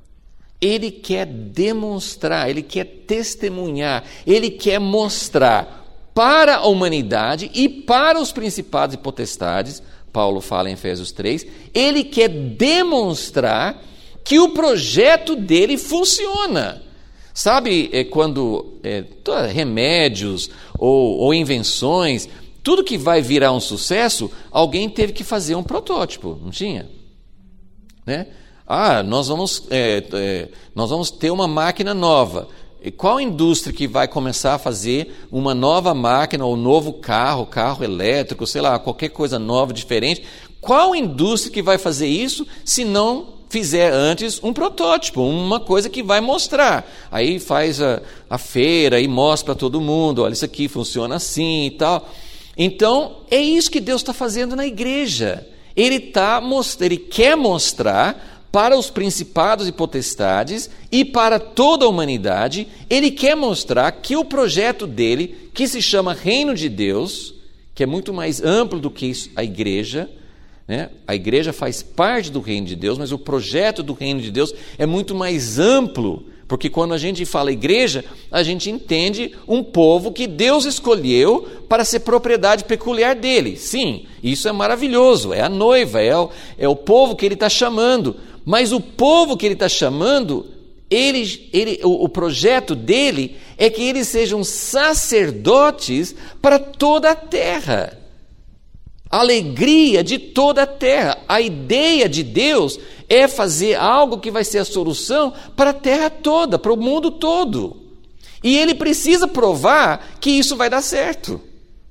Ele quer demonstrar, ele quer testemunhar, ele quer mostrar para a humanidade e para os principados e potestades, Paulo fala em Efésios três, ele quer demonstrar que o projeto dele funciona. Sabe, é, quando é, remédios ou, ou invenções, tudo que vai virar um sucesso, alguém teve que fazer um protótipo, não tinha? Né? Ah, nós vamos, é, é, nós vamos ter uma máquina nova. E qual indústria que vai começar a fazer uma nova máquina, ou um novo carro, carro elétrico, sei lá, qualquer coisa nova, diferente? Qual indústria que vai fazer isso se não fizer antes um protótipo, uma coisa que vai mostrar? Aí faz a, a feira e mostra para todo mundo, olha, isso aqui funciona assim e tal. Então, é isso que Deus está fazendo na igreja. Ele, tá, ele quer mostrar para os principados e potestades e para toda a humanidade, ele quer mostrar que o projeto dele, que se chama Reino de Deus, que é muito mais amplo do que isso, a igreja, né? A igreja faz parte do Reino de Deus, mas o projeto do Reino de Deus é muito mais amplo, porque quando a gente fala igreja, a gente entende um povo que Deus escolheu para ser propriedade peculiar dele. Sim, isso é maravilhoso, é a noiva, é o, é o povo que ele está chamando. Mas o povo que ele está chamando, ele, ele, o, o projeto dele é que eles sejam sacerdotes para toda a terra. A alegria de toda a terra. A ideia de Deus é fazer algo que vai ser a solução para a terra toda, para o mundo todo. E ele precisa provar que isso vai dar certo.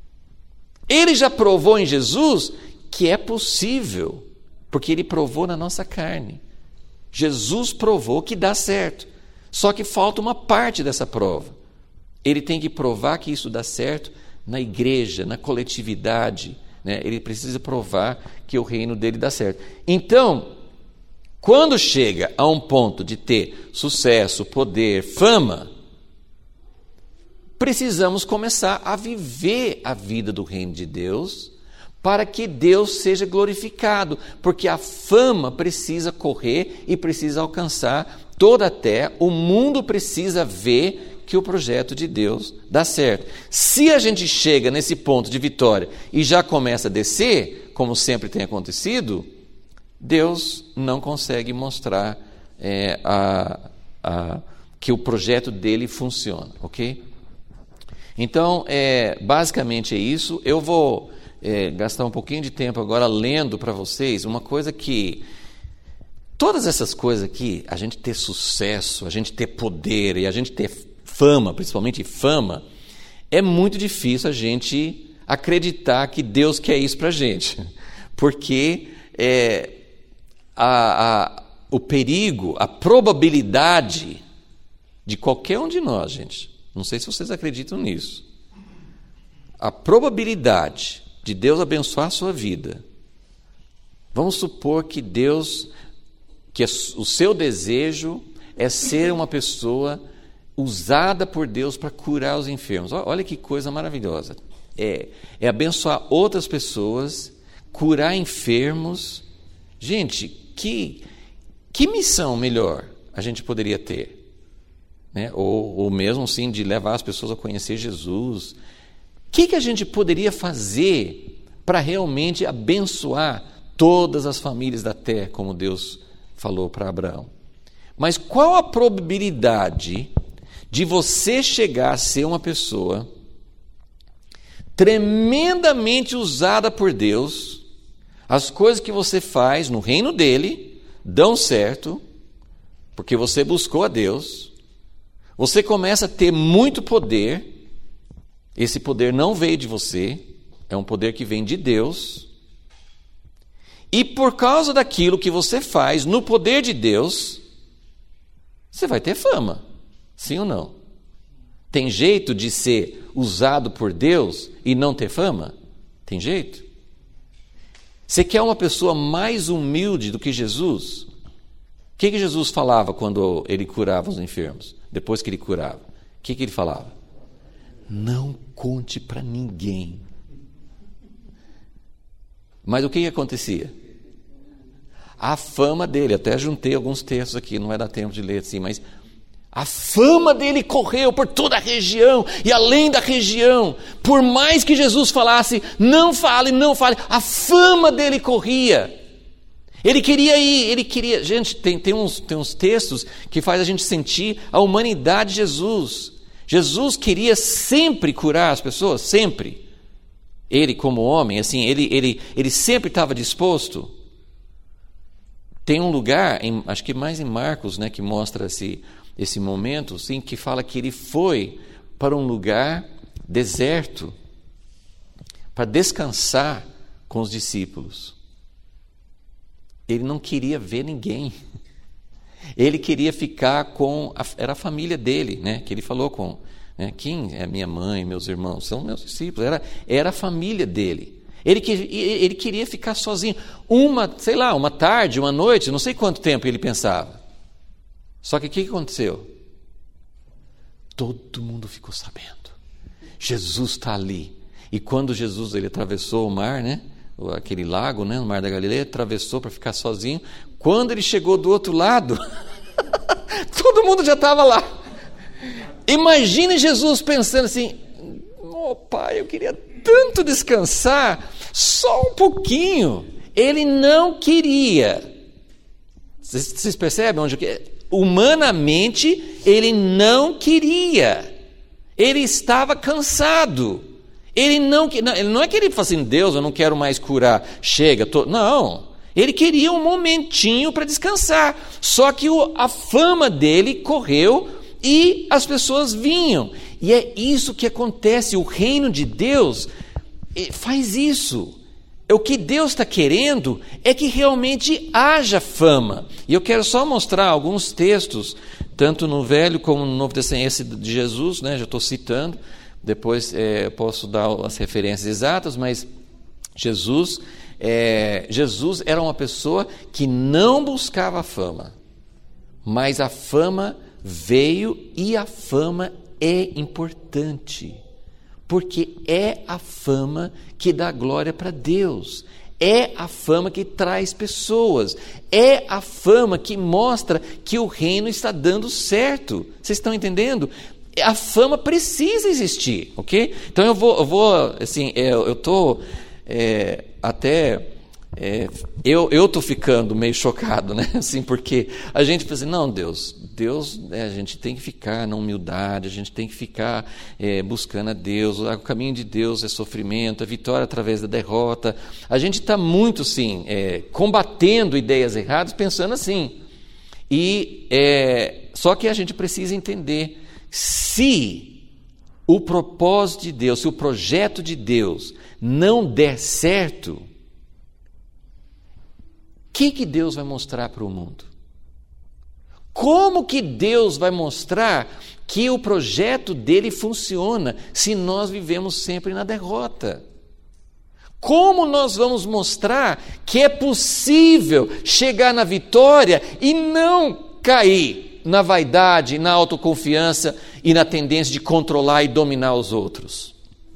Ele já provou em Jesus que é possível, porque ele provou na nossa carne. Jesus provou que dá certo. Só que falta uma parte dessa prova. Ele tem que provar que isso dá certo na igreja, na coletividade, né? Ele precisa provar que o reino dele dá certo. Então, quando chega a um ponto de ter sucesso, poder, fama, precisamos começar a viver a vida do reino de Deus, para que Deus seja glorificado, porque a fama precisa correr e precisa alcançar toda a terra, o mundo precisa ver que o projeto de Deus dá certo. Se a gente chega nesse ponto de vitória e já começa a descer, como sempre tem acontecido, Deus não consegue mostrar é, a, a, que o projeto dele funciona, ok? Então, é, basicamente é isso. Eu vou É, gastar um pouquinho de tempo agora lendo para vocês uma coisa que todas essas coisas aqui, a gente ter sucesso, a gente ter poder e a gente ter fama, principalmente fama, é muito difícil a gente acreditar que Deus quer isso para a gente, porque é, a, a, o perigo, a probabilidade de qualquer um de nós, gente, não sei se vocês acreditam nisso, a probabilidade de Deus abençoar a sua vida. Vamos supor que Deus, que o seu desejo é ser uma pessoa usada por Deus para curar os enfermos. Olha que coisa maravilhosa. É, é abençoar outras pessoas, curar enfermos. Gente, que, que missão melhor a gente poderia ter? Né? Ou, ou mesmo assim de levar as pessoas a conhecer Jesus. O que, que a gente poderia fazer para realmente abençoar todas as famílias da terra, como Deus falou para Abraão? Mas qual a probabilidade de você chegar a ser uma pessoa tremendamente usada por Deus, as coisas que você faz no reino dele dão certo, porque você buscou a Deus, você começa a ter muito poder. Esse poder não veio de você, é um poder que vem de Deus. E por causa daquilo que você faz no poder de Deus, você vai ter fama, sim ou não? Tem jeito de ser usado por Deus e não ter fama? Tem jeito? Você quer uma pessoa mais humilde do que Jesus? O que, que Jesus falava quando ele curava os enfermos? Depois que ele curava, o que, que ele falava? Não conte para ninguém. Mas o que, que acontecia? A fama dele, até juntei alguns textos aqui, não vai dar tempo de ler assim, mas a fama dele correu por toda a região e além da região. Por mais que Jesus falasse, não fale, não fale, a fama dele corria. Ele queria ir, ele queria... Gente, tem, tem, uns, tem uns textos que faz a gente sentir a humanidade de Jesus. Jesus queria sempre curar as pessoas, sempre. Ele como homem, assim, ele, ele, ele sempre estava disposto. Tem um lugar, em, acho que mais em Marcos, né, que mostra esse, esse momento, sim, que fala que ele foi para um lugar deserto para descansar com os discípulos. Ele não queria ver ninguém. Ele queria ficar com a, era a família dele, né, que ele falou com, né, quem é minha mãe, meus irmãos, são meus discípulos. Era, era a família dele. Ele, ele queria ficar sozinho. Uma, sei lá, uma tarde, uma noite, não sei quanto tempo ele pensava. Só que o que aconteceu? Todo mundo ficou sabendo. Jesus está ali. E quando Jesus ele atravessou o mar, né, aquele lago, né, no Mar da Galileia, atravessou para ficar sozinho. Quando ele chegou do outro lado, todo mundo já estava lá. Imagine Jesus pensando assim: oh, pai, eu queria tanto descansar, só um pouquinho. Ele não queria. Vocês, vocês percebem onde? Humanamente, ele não queria. Ele estava cansado. Ele não, não, ele não é que ele fala assim: Deus, eu não quero mais curar, chega. Tô... Não, ele queria um momentinho para descansar. Só que o, a fama dele correu e as pessoas vinham. E é isso que acontece. O reino de Deus faz isso. O que Deus está querendo é que realmente haja fama. E eu quero só mostrar alguns textos, tanto no Velho como no Novo Testamento, esse de Jesus, né, já estou citando, depois é, posso dar as referências exatas, mas Jesus, é, Jesus era uma pessoa que não buscava fama, mas a fama veio e a fama é importante. Porque é a fama que dá glória para Deus, é a fama que traz pessoas, é a fama que mostra que o reino está dando certo. Vocês estão entendendo? A fama precisa existir, ok? Então eu vou, eu vou assim, eu estou é, até... É, eu eu estou ficando meio chocado, né? Assim, porque a gente pensa assim, não, Deus, Deus, né, a gente tem que ficar na humildade, a gente tem que ficar é, buscando a Deus, o caminho de Deus é sofrimento, a vitória através da derrota. A gente está muito, sim, é, combatendo ideias erradas, pensando assim. E é, só que a gente precisa entender, se o propósito de Deus, se o projeto de Deus não der certo, o que, que Deus vai mostrar para o mundo? Como que Deus vai mostrar que o projeto dele funciona se nós vivemos sempre na derrota? Como nós vamos mostrar que é possível chegar na vitória e não cair na vaidade, na autoconfiança e na tendência de controlar e dominar os outros?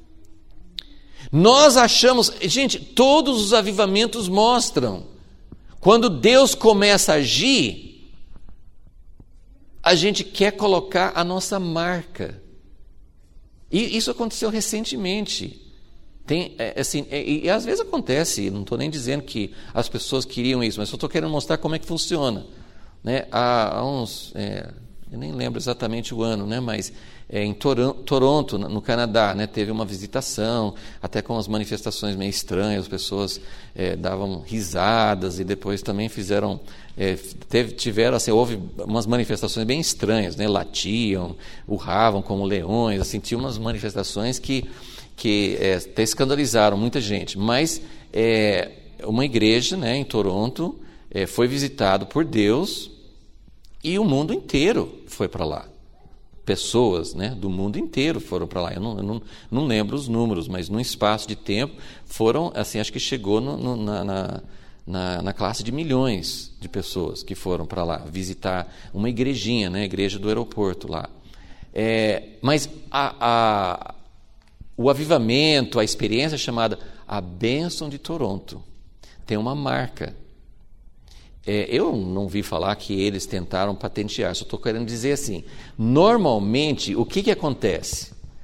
Nós achamos, gente, todos os avivamentos mostram, quando Deus começa a agir, a gente quer colocar a nossa marca. E isso aconteceu recentemente. Tem, é, assim, é, e, e às vezes acontece, não estou nem dizendo que as pessoas queriam isso, mas só estou querendo mostrar como é que funciona. Né? Há, há uns, é, eu nem lembro exatamente o ano, né? Mas é, em Toronto, Toronto, no Canadá, né, teve uma visitação, até com as manifestações meio estranhas, as pessoas é, davam risadas e depois também fizeram, é, teve, tiveram, assim, houve umas manifestações bem estranhas, né, latiam, urravam como leões, assim, tinha umas manifestações que, que é, até escandalizaram muita gente, mas é, uma igreja, né, em Toronto é, foi visitado por Deus e o mundo inteiro foi para lá. Pessoas, né, do mundo inteiro foram para lá. Eu, não, eu não, não lembro os números, mas num espaço de tempo foram, assim, acho que chegou no, no, na, na, na, na classe de milhões de pessoas que foram para lá visitar uma igrejinha, né, a igreja do aeroporto lá. É, mas a, a, o avivamento, a experiência chamada a bênção de Toronto, tem uma marca. É, eu não vi falar que eles tentaram patentear, só estou querendo dizer assim, normalmente, o que, que acontece?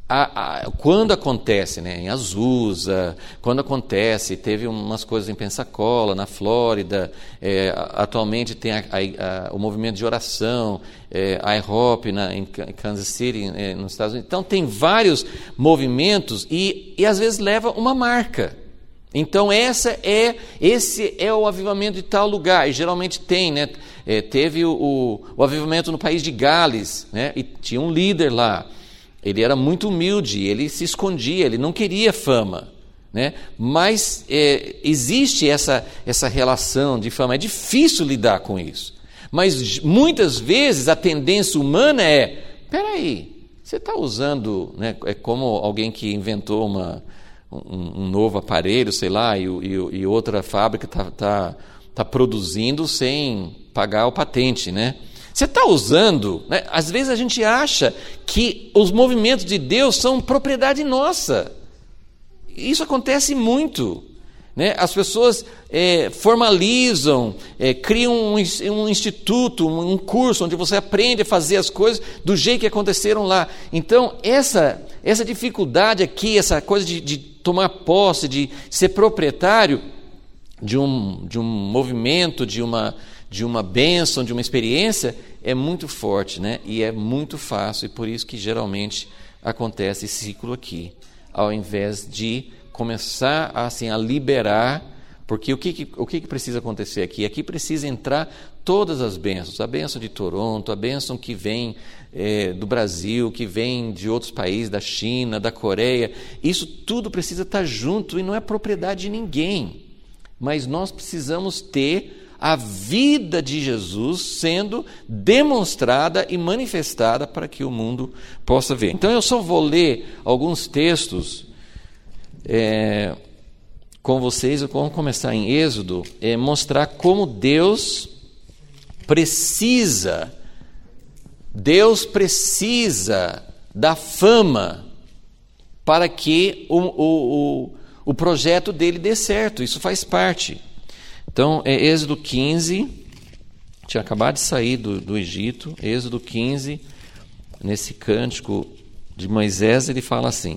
A, a, quando acontece, né, em Azusa, quando acontece, teve umas coisas em Pensacola, na Flórida, é, atualmente tem a, a, a, o movimento de oração, é, a IHOP na, em Kansas City, é, nos Estados Unidos. Então tem vários movimentos e, e às vezes leva uma marca. Então essa é, esse é o avivamento de tal lugar, e geralmente tem, né, é, teve o, o, o avivamento no país de Gales, né, e tinha um líder lá. Ele era muito humilde, ele se escondia, ele não queria fama, né? Mas é, existe essa, essa relação de fama, é difícil lidar com isso. Mas muitas vezes a tendência humana é, peraí, você está usando, né, é como alguém que inventou uma, um, um novo aparelho, sei lá, e, e, e outra fábrica está tá, tá produzindo sem pagar o patente, né? Você está usando, né? Às vezes a gente acha que os movimentos de Deus são propriedade nossa. Isso acontece muito, né? As pessoas é, formalizam, é, criam um, um instituto, um, um curso onde você aprende a fazer as coisas do jeito que aconteceram lá. Então, essa, essa dificuldade aqui, essa coisa de, de tomar posse, de ser proprietário de um, de um movimento, de uma... de uma bênção, de uma experiência, é muito forte, né? E é muito fácil, e por isso que geralmente acontece esse ciclo aqui, ao invés de começar assim, a liberar, porque o que, que, o que, que precisa acontecer aqui? Aqui precisa entrar todas as bênçãos, a bênção de Toronto, a bênção que vem é, do Brasil, que vem de outros países, da China, da Coreia, isso tudo precisa estar junto e não é propriedade de ninguém, mas nós precisamos ter a vida de Jesus sendo demonstrada e manifestada para que o mundo possa ver. Então eu só vou ler alguns textos é, com vocês. Vamos começar em Êxodo, é, mostrar como Deus precisa, Deus precisa da fama para que o, o, o, o projeto dele dê certo. Isso faz parte. Então, é Êxodo quinze, tinha acabado de sair do, do Egito, Êxodo quinze, nesse cântico de Moisés, ele fala assim,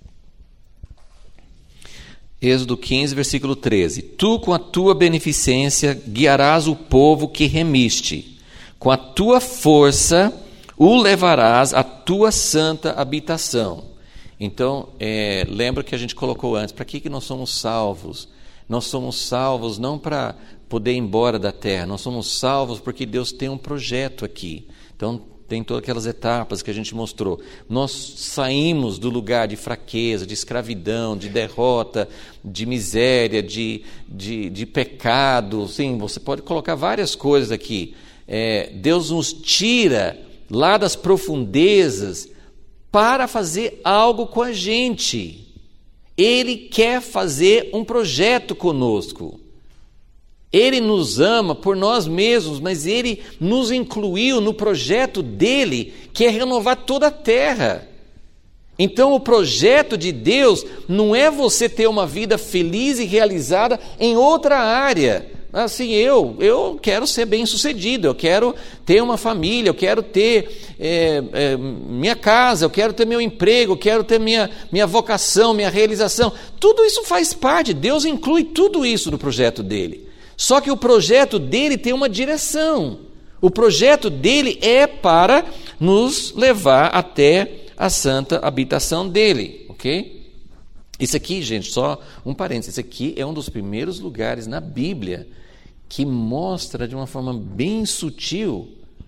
Êxodo quinze, versículo treze, Tu com a tua beneficência guiarás o povo que remiste, com a tua força o levarás à tua santa habitação. Então, é, lembra que a gente colocou antes, para que, que nós somos salvos? Nós somos salvos não para poder ir embora da terra, nós somos salvos porque Deus tem um projeto aqui. Então, tem todas aquelas etapas que a gente mostrou. Nós saímos do lugar de fraqueza, de escravidão, de derrota, de miséria, de, de, de pecado. Sim, você pode colocar várias coisas aqui. É, Deus nos tira lá das profundezas para fazer algo com a gente. Ele quer fazer um projeto conosco. Ele nos ama por nós mesmos, mas Ele nos incluiu no projeto dEle, que é renovar toda a terra. Então o projeto de Deus não é você ter uma vida feliz e realizada em outra área. Assim, eu, eu quero ser bem sucedido, eu quero ter uma família, eu quero ter é, é, minha casa, eu quero ter meu emprego, eu quero ter minha, minha vocação, minha realização. Tudo isso faz parte, Deus inclui tudo isso no projeto dele. Só que o projeto dele tem uma direção. O projeto dele é para nos levar até a santa habitação dele, ok? Isso aqui, gente, só um parênteses, isso aqui é um dos primeiros lugares na Bíblia que mostra de uma forma bem sutil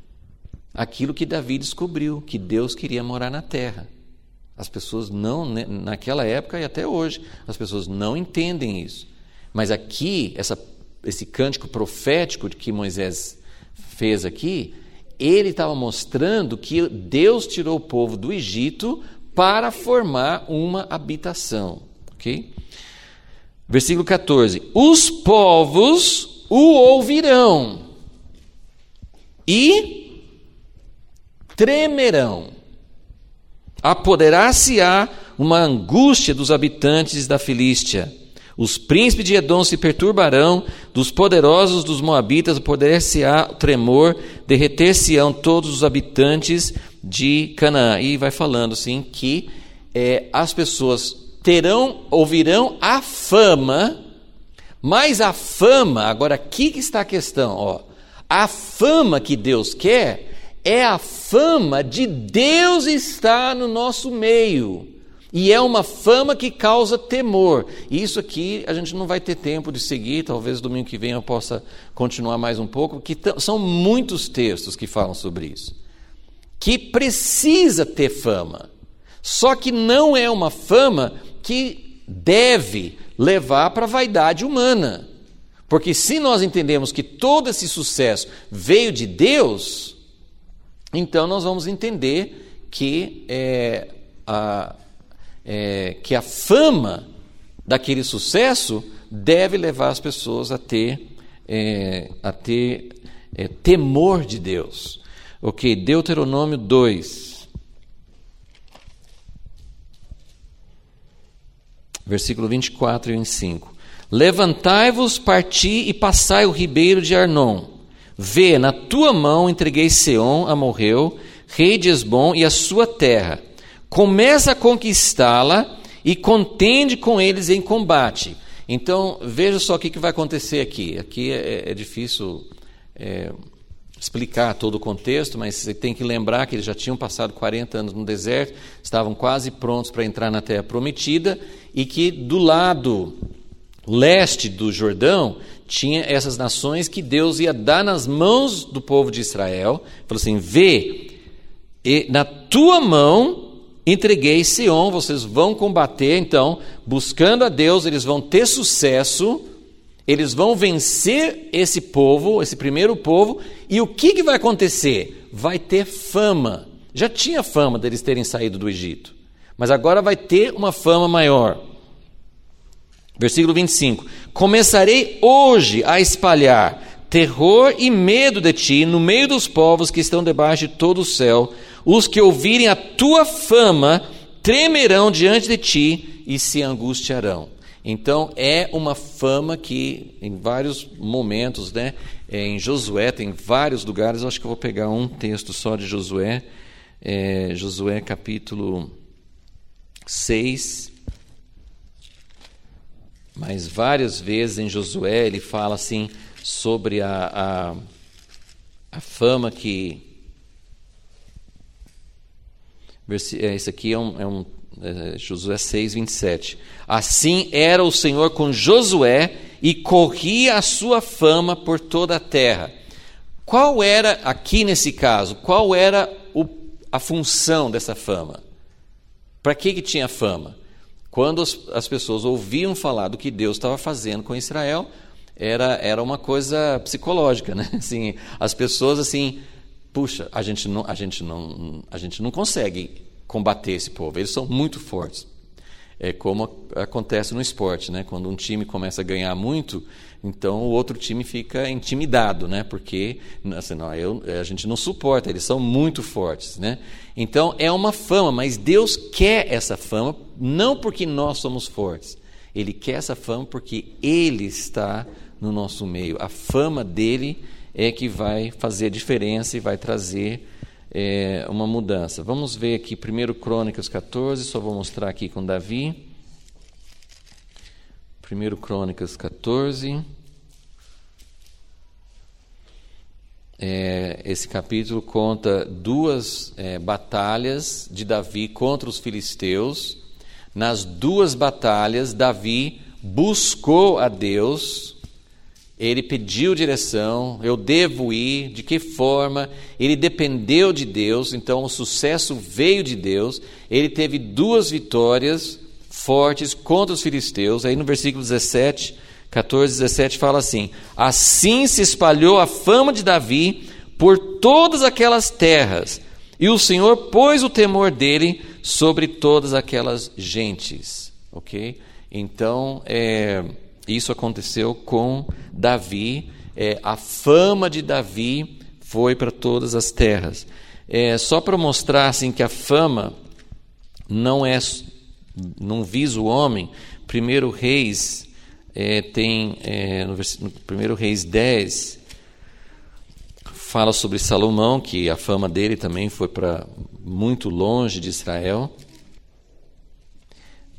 aquilo que Davi descobriu, que Deus queria morar na terra. As pessoas não, naquela época e até hoje, as pessoas não entendem isso. Mas aqui, essa, esse cântico profético que Moisés fez aqui, ele estava mostrando que Deus tirou o povo do Egito para formar uma habitação. Okay? Versículo catorze. Os povos o ouvirão e tremerão. Apoderar-se-á uma angústia dos habitantes da Filístia. Os príncipes de Edom se perturbarão, dos poderosos dos moabitas apoderar-se-á o tremor, derreter-se-ão todos os habitantes de Canaã. E vai falando assim que é, as pessoas terão, ouvirão a fama, mas a fama, agora aqui que está a questão, ó, a fama que Deus quer é a fama de Deus estar no nosso meio. E é uma fama que causa temor. E isso aqui a gente não vai ter tempo de seguir, talvez domingo que vem eu possa continuar mais um pouco, porque são muitos textos que falam sobre isso. Que precisa ter fama. Só que não é uma fama que deve levar para a vaidade humana. Porque se nós entendemos que todo esse sucesso veio de Deus, então nós vamos entender que é, a... É, que a fama daquele sucesso deve levar as pessoas a ter, é, a ter é, temor de Deus. Ok, Deuteronômio dois, versículo vinte e quatro e vinte e cinco. Levantai-vos, parti e passai o ribeiro de Arnon. Vê, na tua mão entreguei Seom, amorreu, rei de Hesbom, e a sua terra. Começa a conquistá-la e contende com eles em combate. Então, veja só o que vai acontecer aqui. Aqui é, é difícil é, explicar todo o contexto, mas você tem que lembrar que eles já tinham passado quarenta anos no deserto, estavam quase prontos para entrar na Terra Prometida, e que do lado leste do Jordão tinha essas nações que Deus ia dar nas mãos do povo de Israel. Falou assim, vê, e na tua mão entreguei Seom, vocês vão combater, então, buscando a Deus, eles vão ter sucesso, eles vão vencer esse povo, esse primeiro povo, e o que, que vai acontecer? Vai ter fama. Já tinha fama deles terem saído do Egito, mas agora vai ter uma fama maior. Versículo vinte e cinco. Começarei hoje a espalhar terror e medo de ti no meio dos povos que estão debaixo de todo o céu. Os que ouvirem a tua fama tremerão diante de ti e se angustiarão. Então é uma fama que em vários momentos, né, em Josué tem vários lugares. Eu acho que eu vou pegar um texto só de Josué, é, Josué capítulo seis. Mas várias vezes em Josué ele fala assim sobre a, a, a fama que... Esse aqui é um, é um é Josué seis, vinte e sete. Assim era o Senhor com Josué e corria a sua fama por toda a terra. Qual era, aqui nesse caso, qual era o, a função dessa fama? Para que, que tinha fama? Quando as, as pessoas ouviam falar do que Deus estava fazendo com Israel, era, era uma coisa psicológica, né? Assim, as pessoas assim... Puxa, a gente, não, a, gente não, a gente não consegue combater esse povo, eles são muito fortes. É como acontece no esporte, né? Quando um time começa a ganhar muito, então o outro time fica intimidado, né? Porque assim, não, eu, a gente não suporta, eles são muito fortes, né? Então é uma fama, mas Deus quer essa fama, não porque nós somos fortes, Ele quer essa fama porque Ele está no nosso meio. A fama dEle é que vai fazer a diferença e vai trazer é, uma mudança. Vamos ver aqui primeiro Crônicas catorze, só vou mostrar aqui com Davi. primeiro Crônicas catorze. É, esse capítulo conta duas é, batalhas de Davi contra os filisteus. Nas duas batalhas, Davi buscou a Deus. Ele pediu direção, eu devo ir, de que forma? Ele dependeu de Deus, então o sucesso veio de Deus. Ele teve duas vitórias fortes contra os filisteus. Aí no versículo dezessete, catorze, dezessete fala assim: assim se espalhou a fama de Davi por todas aquelas terras, e o Senhor pôs o temor dele sobre todas aquelas gentes. Ok? Então, é... isso aconteceu com Davi, é, a fama de Davi foi para todas as terras. É, só para mostrar assim, que a fama não é, não visa o homem, primeiro Reis, é, tem, é, no, no primeiro Reis dez, fala sobre Salomão, que a fama dele também foi para muito longe de Israel.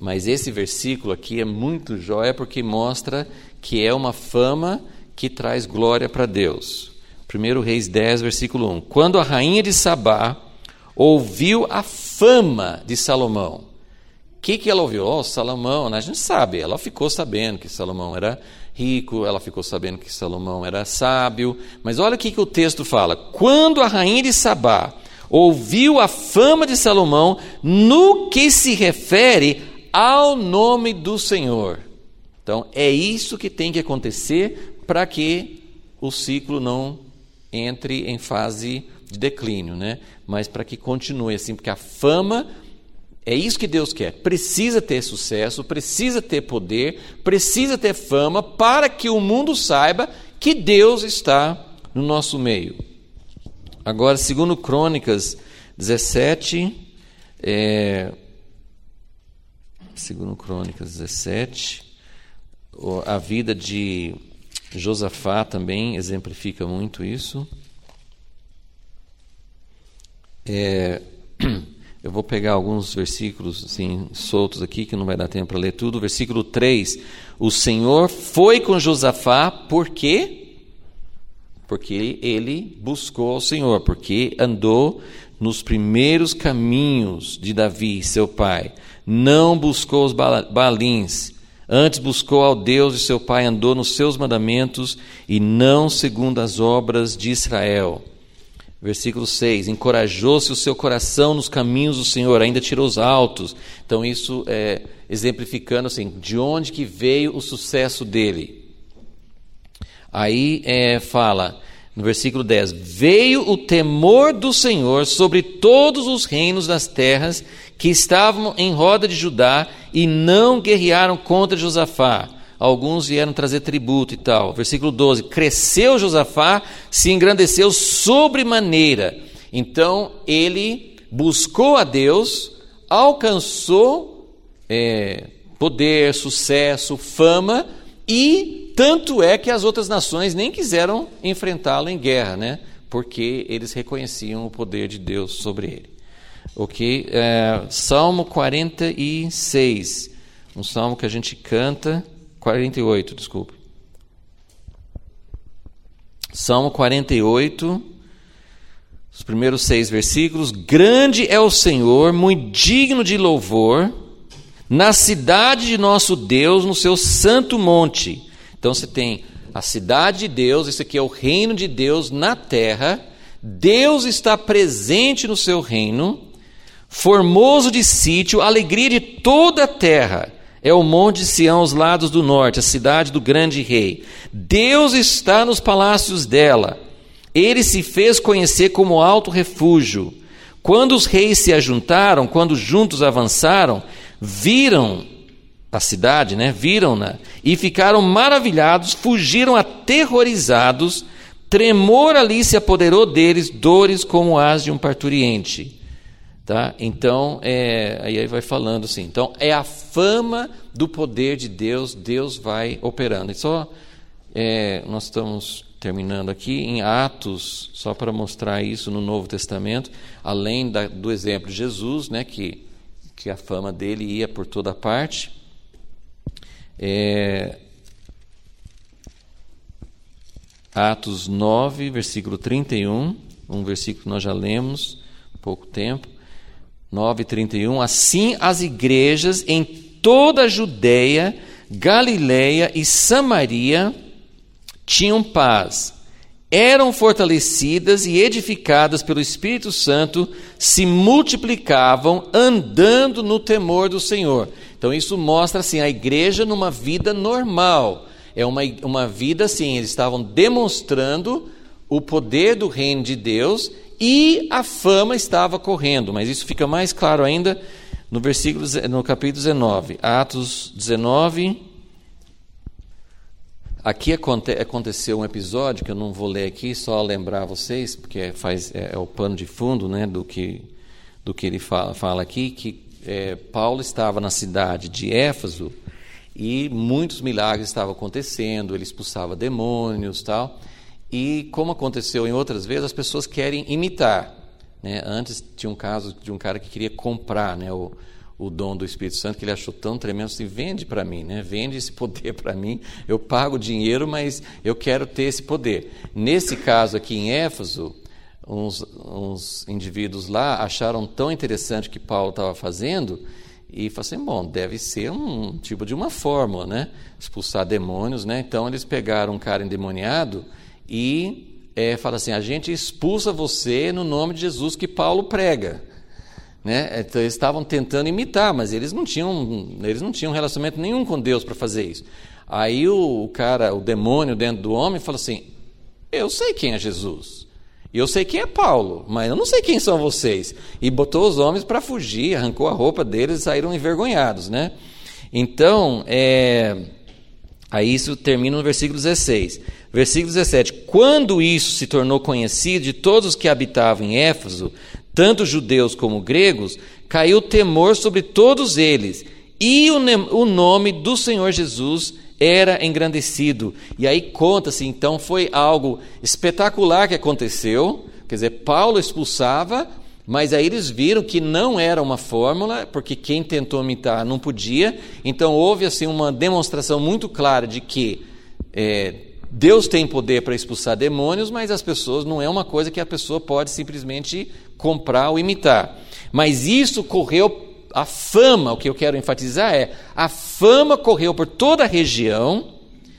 Mas esse versículo aqui é muito joia porque mostra que é uma fama que traz glória para Deus. primeiro Reis dez, versículo um. Quando a rainha de Sabá ouviu a fama de Salomão. O que, que ela ouviu? Oh, Salomão, né? A gente sabe, ela ficou sabendo que Salomão era rico, ela ficou sabendo que Salomão era sábio, mas olha o que, que o texto fala. Quando a rainha de Sabá ouviu a fama de Salomão, no que se refere ao nome do Senhor. Então, é isso que tem que acontecer para que o ciclo não entre em fase de declínio, né? Mas para que continue assim, porque a fama, é isso que Deus quer. Precisa ter sucesso, precisa ter poder, precisa ter fama para que o mundo saiba que Deus está no nosso meio. Agora, segundo Crônicas dezessete, é, segundo Crônicas dezessete, a vida de Josafá também exemplifica muito isso. É, eu vou pegar alguns versículos assim, soltos aqui, que não vai dar tempo para ler tudo. Versículo três. O Senhor foi com Josafá, por quê? Porque ele buscou ao Senhor, porque andou nos primeiros caminhos de Davi, seu pai. Não buscou os Baalins, antes buscou ao Deus de seu pai, andou nos seus mandamentos e não segundo as obras de Israel. Versículo seis, encorajou-se o seu coração nos caminhos do Senhor, ainda tirou os altos. Então isso é exemplificando assim, de onde que veio o sucesso dele. Aí é, fala, no versículo dez, veio o temor do Senhor sobre todos os reinos das terras que estavam em roda de Judá e não guerrearam contra Josafá. Alguns vieram trazer tributo e tal. Versículo doze, cresceu Josafá, se engrandeceu sobremaneira. Então ele buscou a Deus, alcançou é, poder, sucesso, fama, e tanto é que as outras nações nem quiseram enfrentá-lo em guerra, né? Porque eles reconheciam o poder de Deus sobre ele. Ok? É, Salmo quarenta e seis, um salmo que a gente canta, quarenta e oito, desculpe. Salmo quarenta e oito, os primeiros seis versículos. Grande é o Senhor, muito digno de louvor, na cidade de nosso Deus, no seu santo monte. Então você tem a cidade de Deus, esse aqui é o reino de Deus na terra. Deus está presente no seu reino, formoso de sítio, alegria de toda a terra. É o monte de Sião aos lados do norte, a cidade do grande rei. Deus está nos palácios dela. Ele se fez conhecer como alto refúgio. Quando os reis se ajuntaram, quando juntos avançaram, viram a cidade, né? Viram-na e ficaram maravilhados, fugiram aterrorizados. Tremor ali se apoderou deles, dores como as de um parturiente. Tá? Então, é, aí vai falando assim, então é a fama do poder de Deus, Deus vai operando. E só, é, nós estamos terminando aqui em Atos, só para mostrar isso no Novo Testamento, além da, do exemplo de Jesus, né, que, que a fama dele ia por toda parte. É, Atos nove, versículo trinta e um, um versículo que nós já lemos há pouco tempo. nove, trinta e um, assim as igrejas em toda a Judeia, Galileia e Samaria tinham paz, eram fortalecidas e edificadas pelo Espírito Santo, se multiplicavam andando no temor do Senhor. Então isso mostra assim, a igreja numa vida normal, é uma, uma vida assim, eles estavam demonstrando o poder do reino de Deus e a fama estava correndo, mas isso fica mais claro ainda no versículo, no capítulo dezenove, Atos dezenove. Aqui aconte, aconteceu um episódio que eu não vou ler aqui, só lembrar vocês, porque faz, é, é o pano de fundo, né, do, que, do que ele fala, fala aqui, que é, Paulo estava na cidade de Éfeso e muitos milagres estavam acontecendo, ele expulsava demônios e tal. E como aconteceu em outras vezes, as pessoas querem imitar, né? Antes tinha um caso de um cara que queria comprar, né, o, o dom do Espírito Santo, que ele achou tão tremendo, assim, vende para mim, né? Vende esse poder para mim, eu pago dinheiro, mas eu quero ter esse poder. Nesse caso aqui em Éfeso, uns, uns indivíduos lá acharam tão interessante o que Paulo estava fazendo, e falaram assim, bom, deve ser um tipo de uma fórmula, né? Expulsar demônios, né? Então eles pegaram um cara endemoniado e é, falaram assim, a gente expulsa você no nome de Jesus que Paulo prega. Né? Então eles estavam tentando imitar, mas eles não tinham, eles não tinham relacionamento nenhum com Deus para fazer isso. Aí o, o cara, o demônio dentro do homem falou assim, eu sei quem é Jesus, e eu sei quem é Paulo, mas eu não sei quem são vocês. E botou os homens para fugir, arrancou a roupa deles e saíram envergonhados, né? Então, é... aí isso termina no versículo dezesseis. Versículo dezessete, quando isso se tornou conhecido de todos os que habitavam em Éfeso, tanto judeus como gregos, caiu temor sobre todos eles, e o, o nome do Senhor Jesus era engrandecido. E aí conta-se, então, foi algo espetacular que aconteceu, quer dizer, Paulo expulsava, mas aí eles viram que não era uma fórmula, porque quem tentou imitar não podia, então houve assim uma demonstração muito clara de que é, Deus tem poder para expulsar demônios, mas as pessoas, não é uma coisa que a pessoa pode simplesmente comprar ou imitar. Mas isso correu, a fama, o que eu quero enfatizar é, a fama correu por toda a região,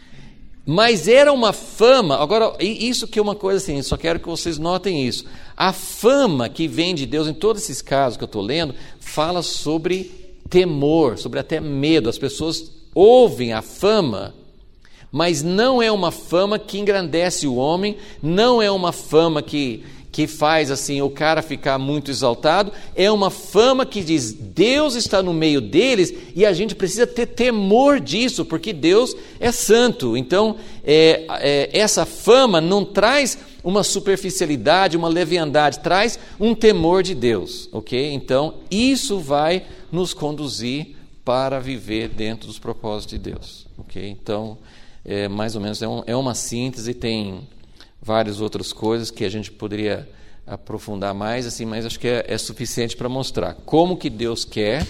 mas era uma fama, agora, isso que é uma coisa assim, só quero que vocês notem isso, a fama que vem de Deus, em todos esses casos que eu estou lendo, fala sobre temor, sobre até medo, as pessoas ouvem a fama, mas não é uma fama que engrandece o homem, não é uma fama que, que faz assim o cara ficar muito exaltado, é uma fama que diz, Deus está no meio deles e a gente precisa ter temor disso, porque Deus é santo. Então, é, é, essa fama não traz uma superficialidade, uma leviandade, traz um temor de Deus, ok? Então, isso vai nos conduzir para viver dentro dos propósitos de Deus, ok? Então, é, mais ou menos, é, um, é uma síntese, tem várias outras coisas que a gente poderia aprofundar mais, assim, mas acho que é, é suficiente para mostrar como que Deus quer,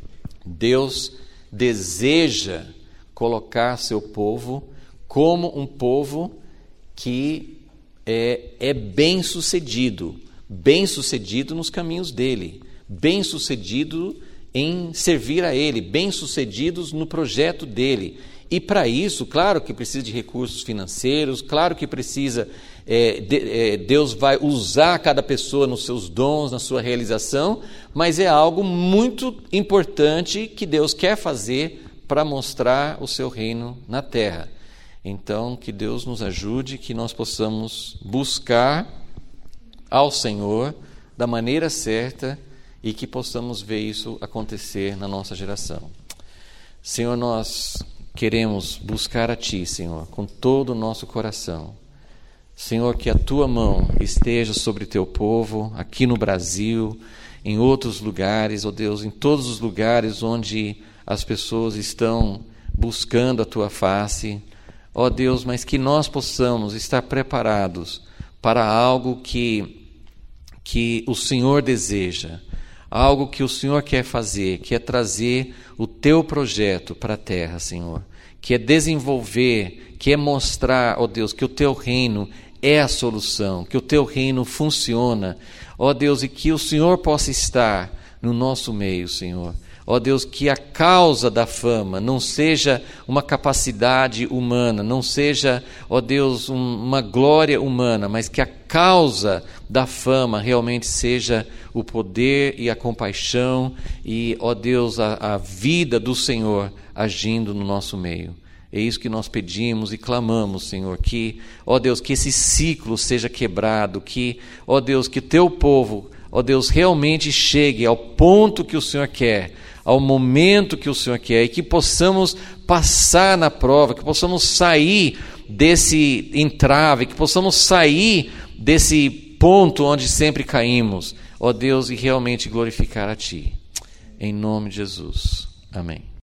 Deus deseja colocar seu povo como um povo que é, é bem-sucedido, bem-sucedido nos caminhos dele, bem-sucedido em servir a ele, bem-sucedidos no projeto dele. E para isso, claro que precisa de recursos financeiros, claro que precisa, é, de, é, Deus vai usar cada pessoa nos seus dons, na sua realização, mas é algo muito importante que Deus quer fazer para mostrar o seu reino na terra. Então, que Deus nos ajude, que nós possamos buscar ao Senhor da maneira certa e que possamos ver isso acontecer na nossa geração. Senhor, nós queremos buscar a Ti, Senhor, com todo o nosso coração. Senhor, que a Tua mão esteja sobre Teu povo, aqui no Brasil, em outros lugares, ó Deus, em todos os lugares onde as pessoas estão buscando a Tua face. Ó Deus, mas que nós possamos estar preparados para algo que, que o Senhor deseja, algo que o Senhor quer fazer, que é trazer o Teu projeto para a terra, Senhor, que é desenvolver, que é mostrar, ó Deus, que o Teu reino é a solução, que o Teu reino funciona, ó Deus, e que o Senhor possa estar no nosso meio, Senhor. Ó Deus, que a causa da fama não seja uma capacidade humana, não seja, ó Deus, um, uma glória humana, mas que a causa da fama realmente seja o poder e a compaixão e, ó Deus, a, a vida do Senhor agindo no nosso meio. É isso que nós pedimos e clamamos, Senhor, que, ó Deus, que esse ciclo seja quebrado, que, ó Deus, que Teu povo, ó Deus, realmente chegue ao ponto que o Senhor quer, ao momento que o Senhor quer, e que possamos passar na prova, que possamos sair desse entrave, que possamos sair desse ponto onde sempre caímos, ó Deus, e realmente glorificar a Ti. Em nome de Jesus. Amém.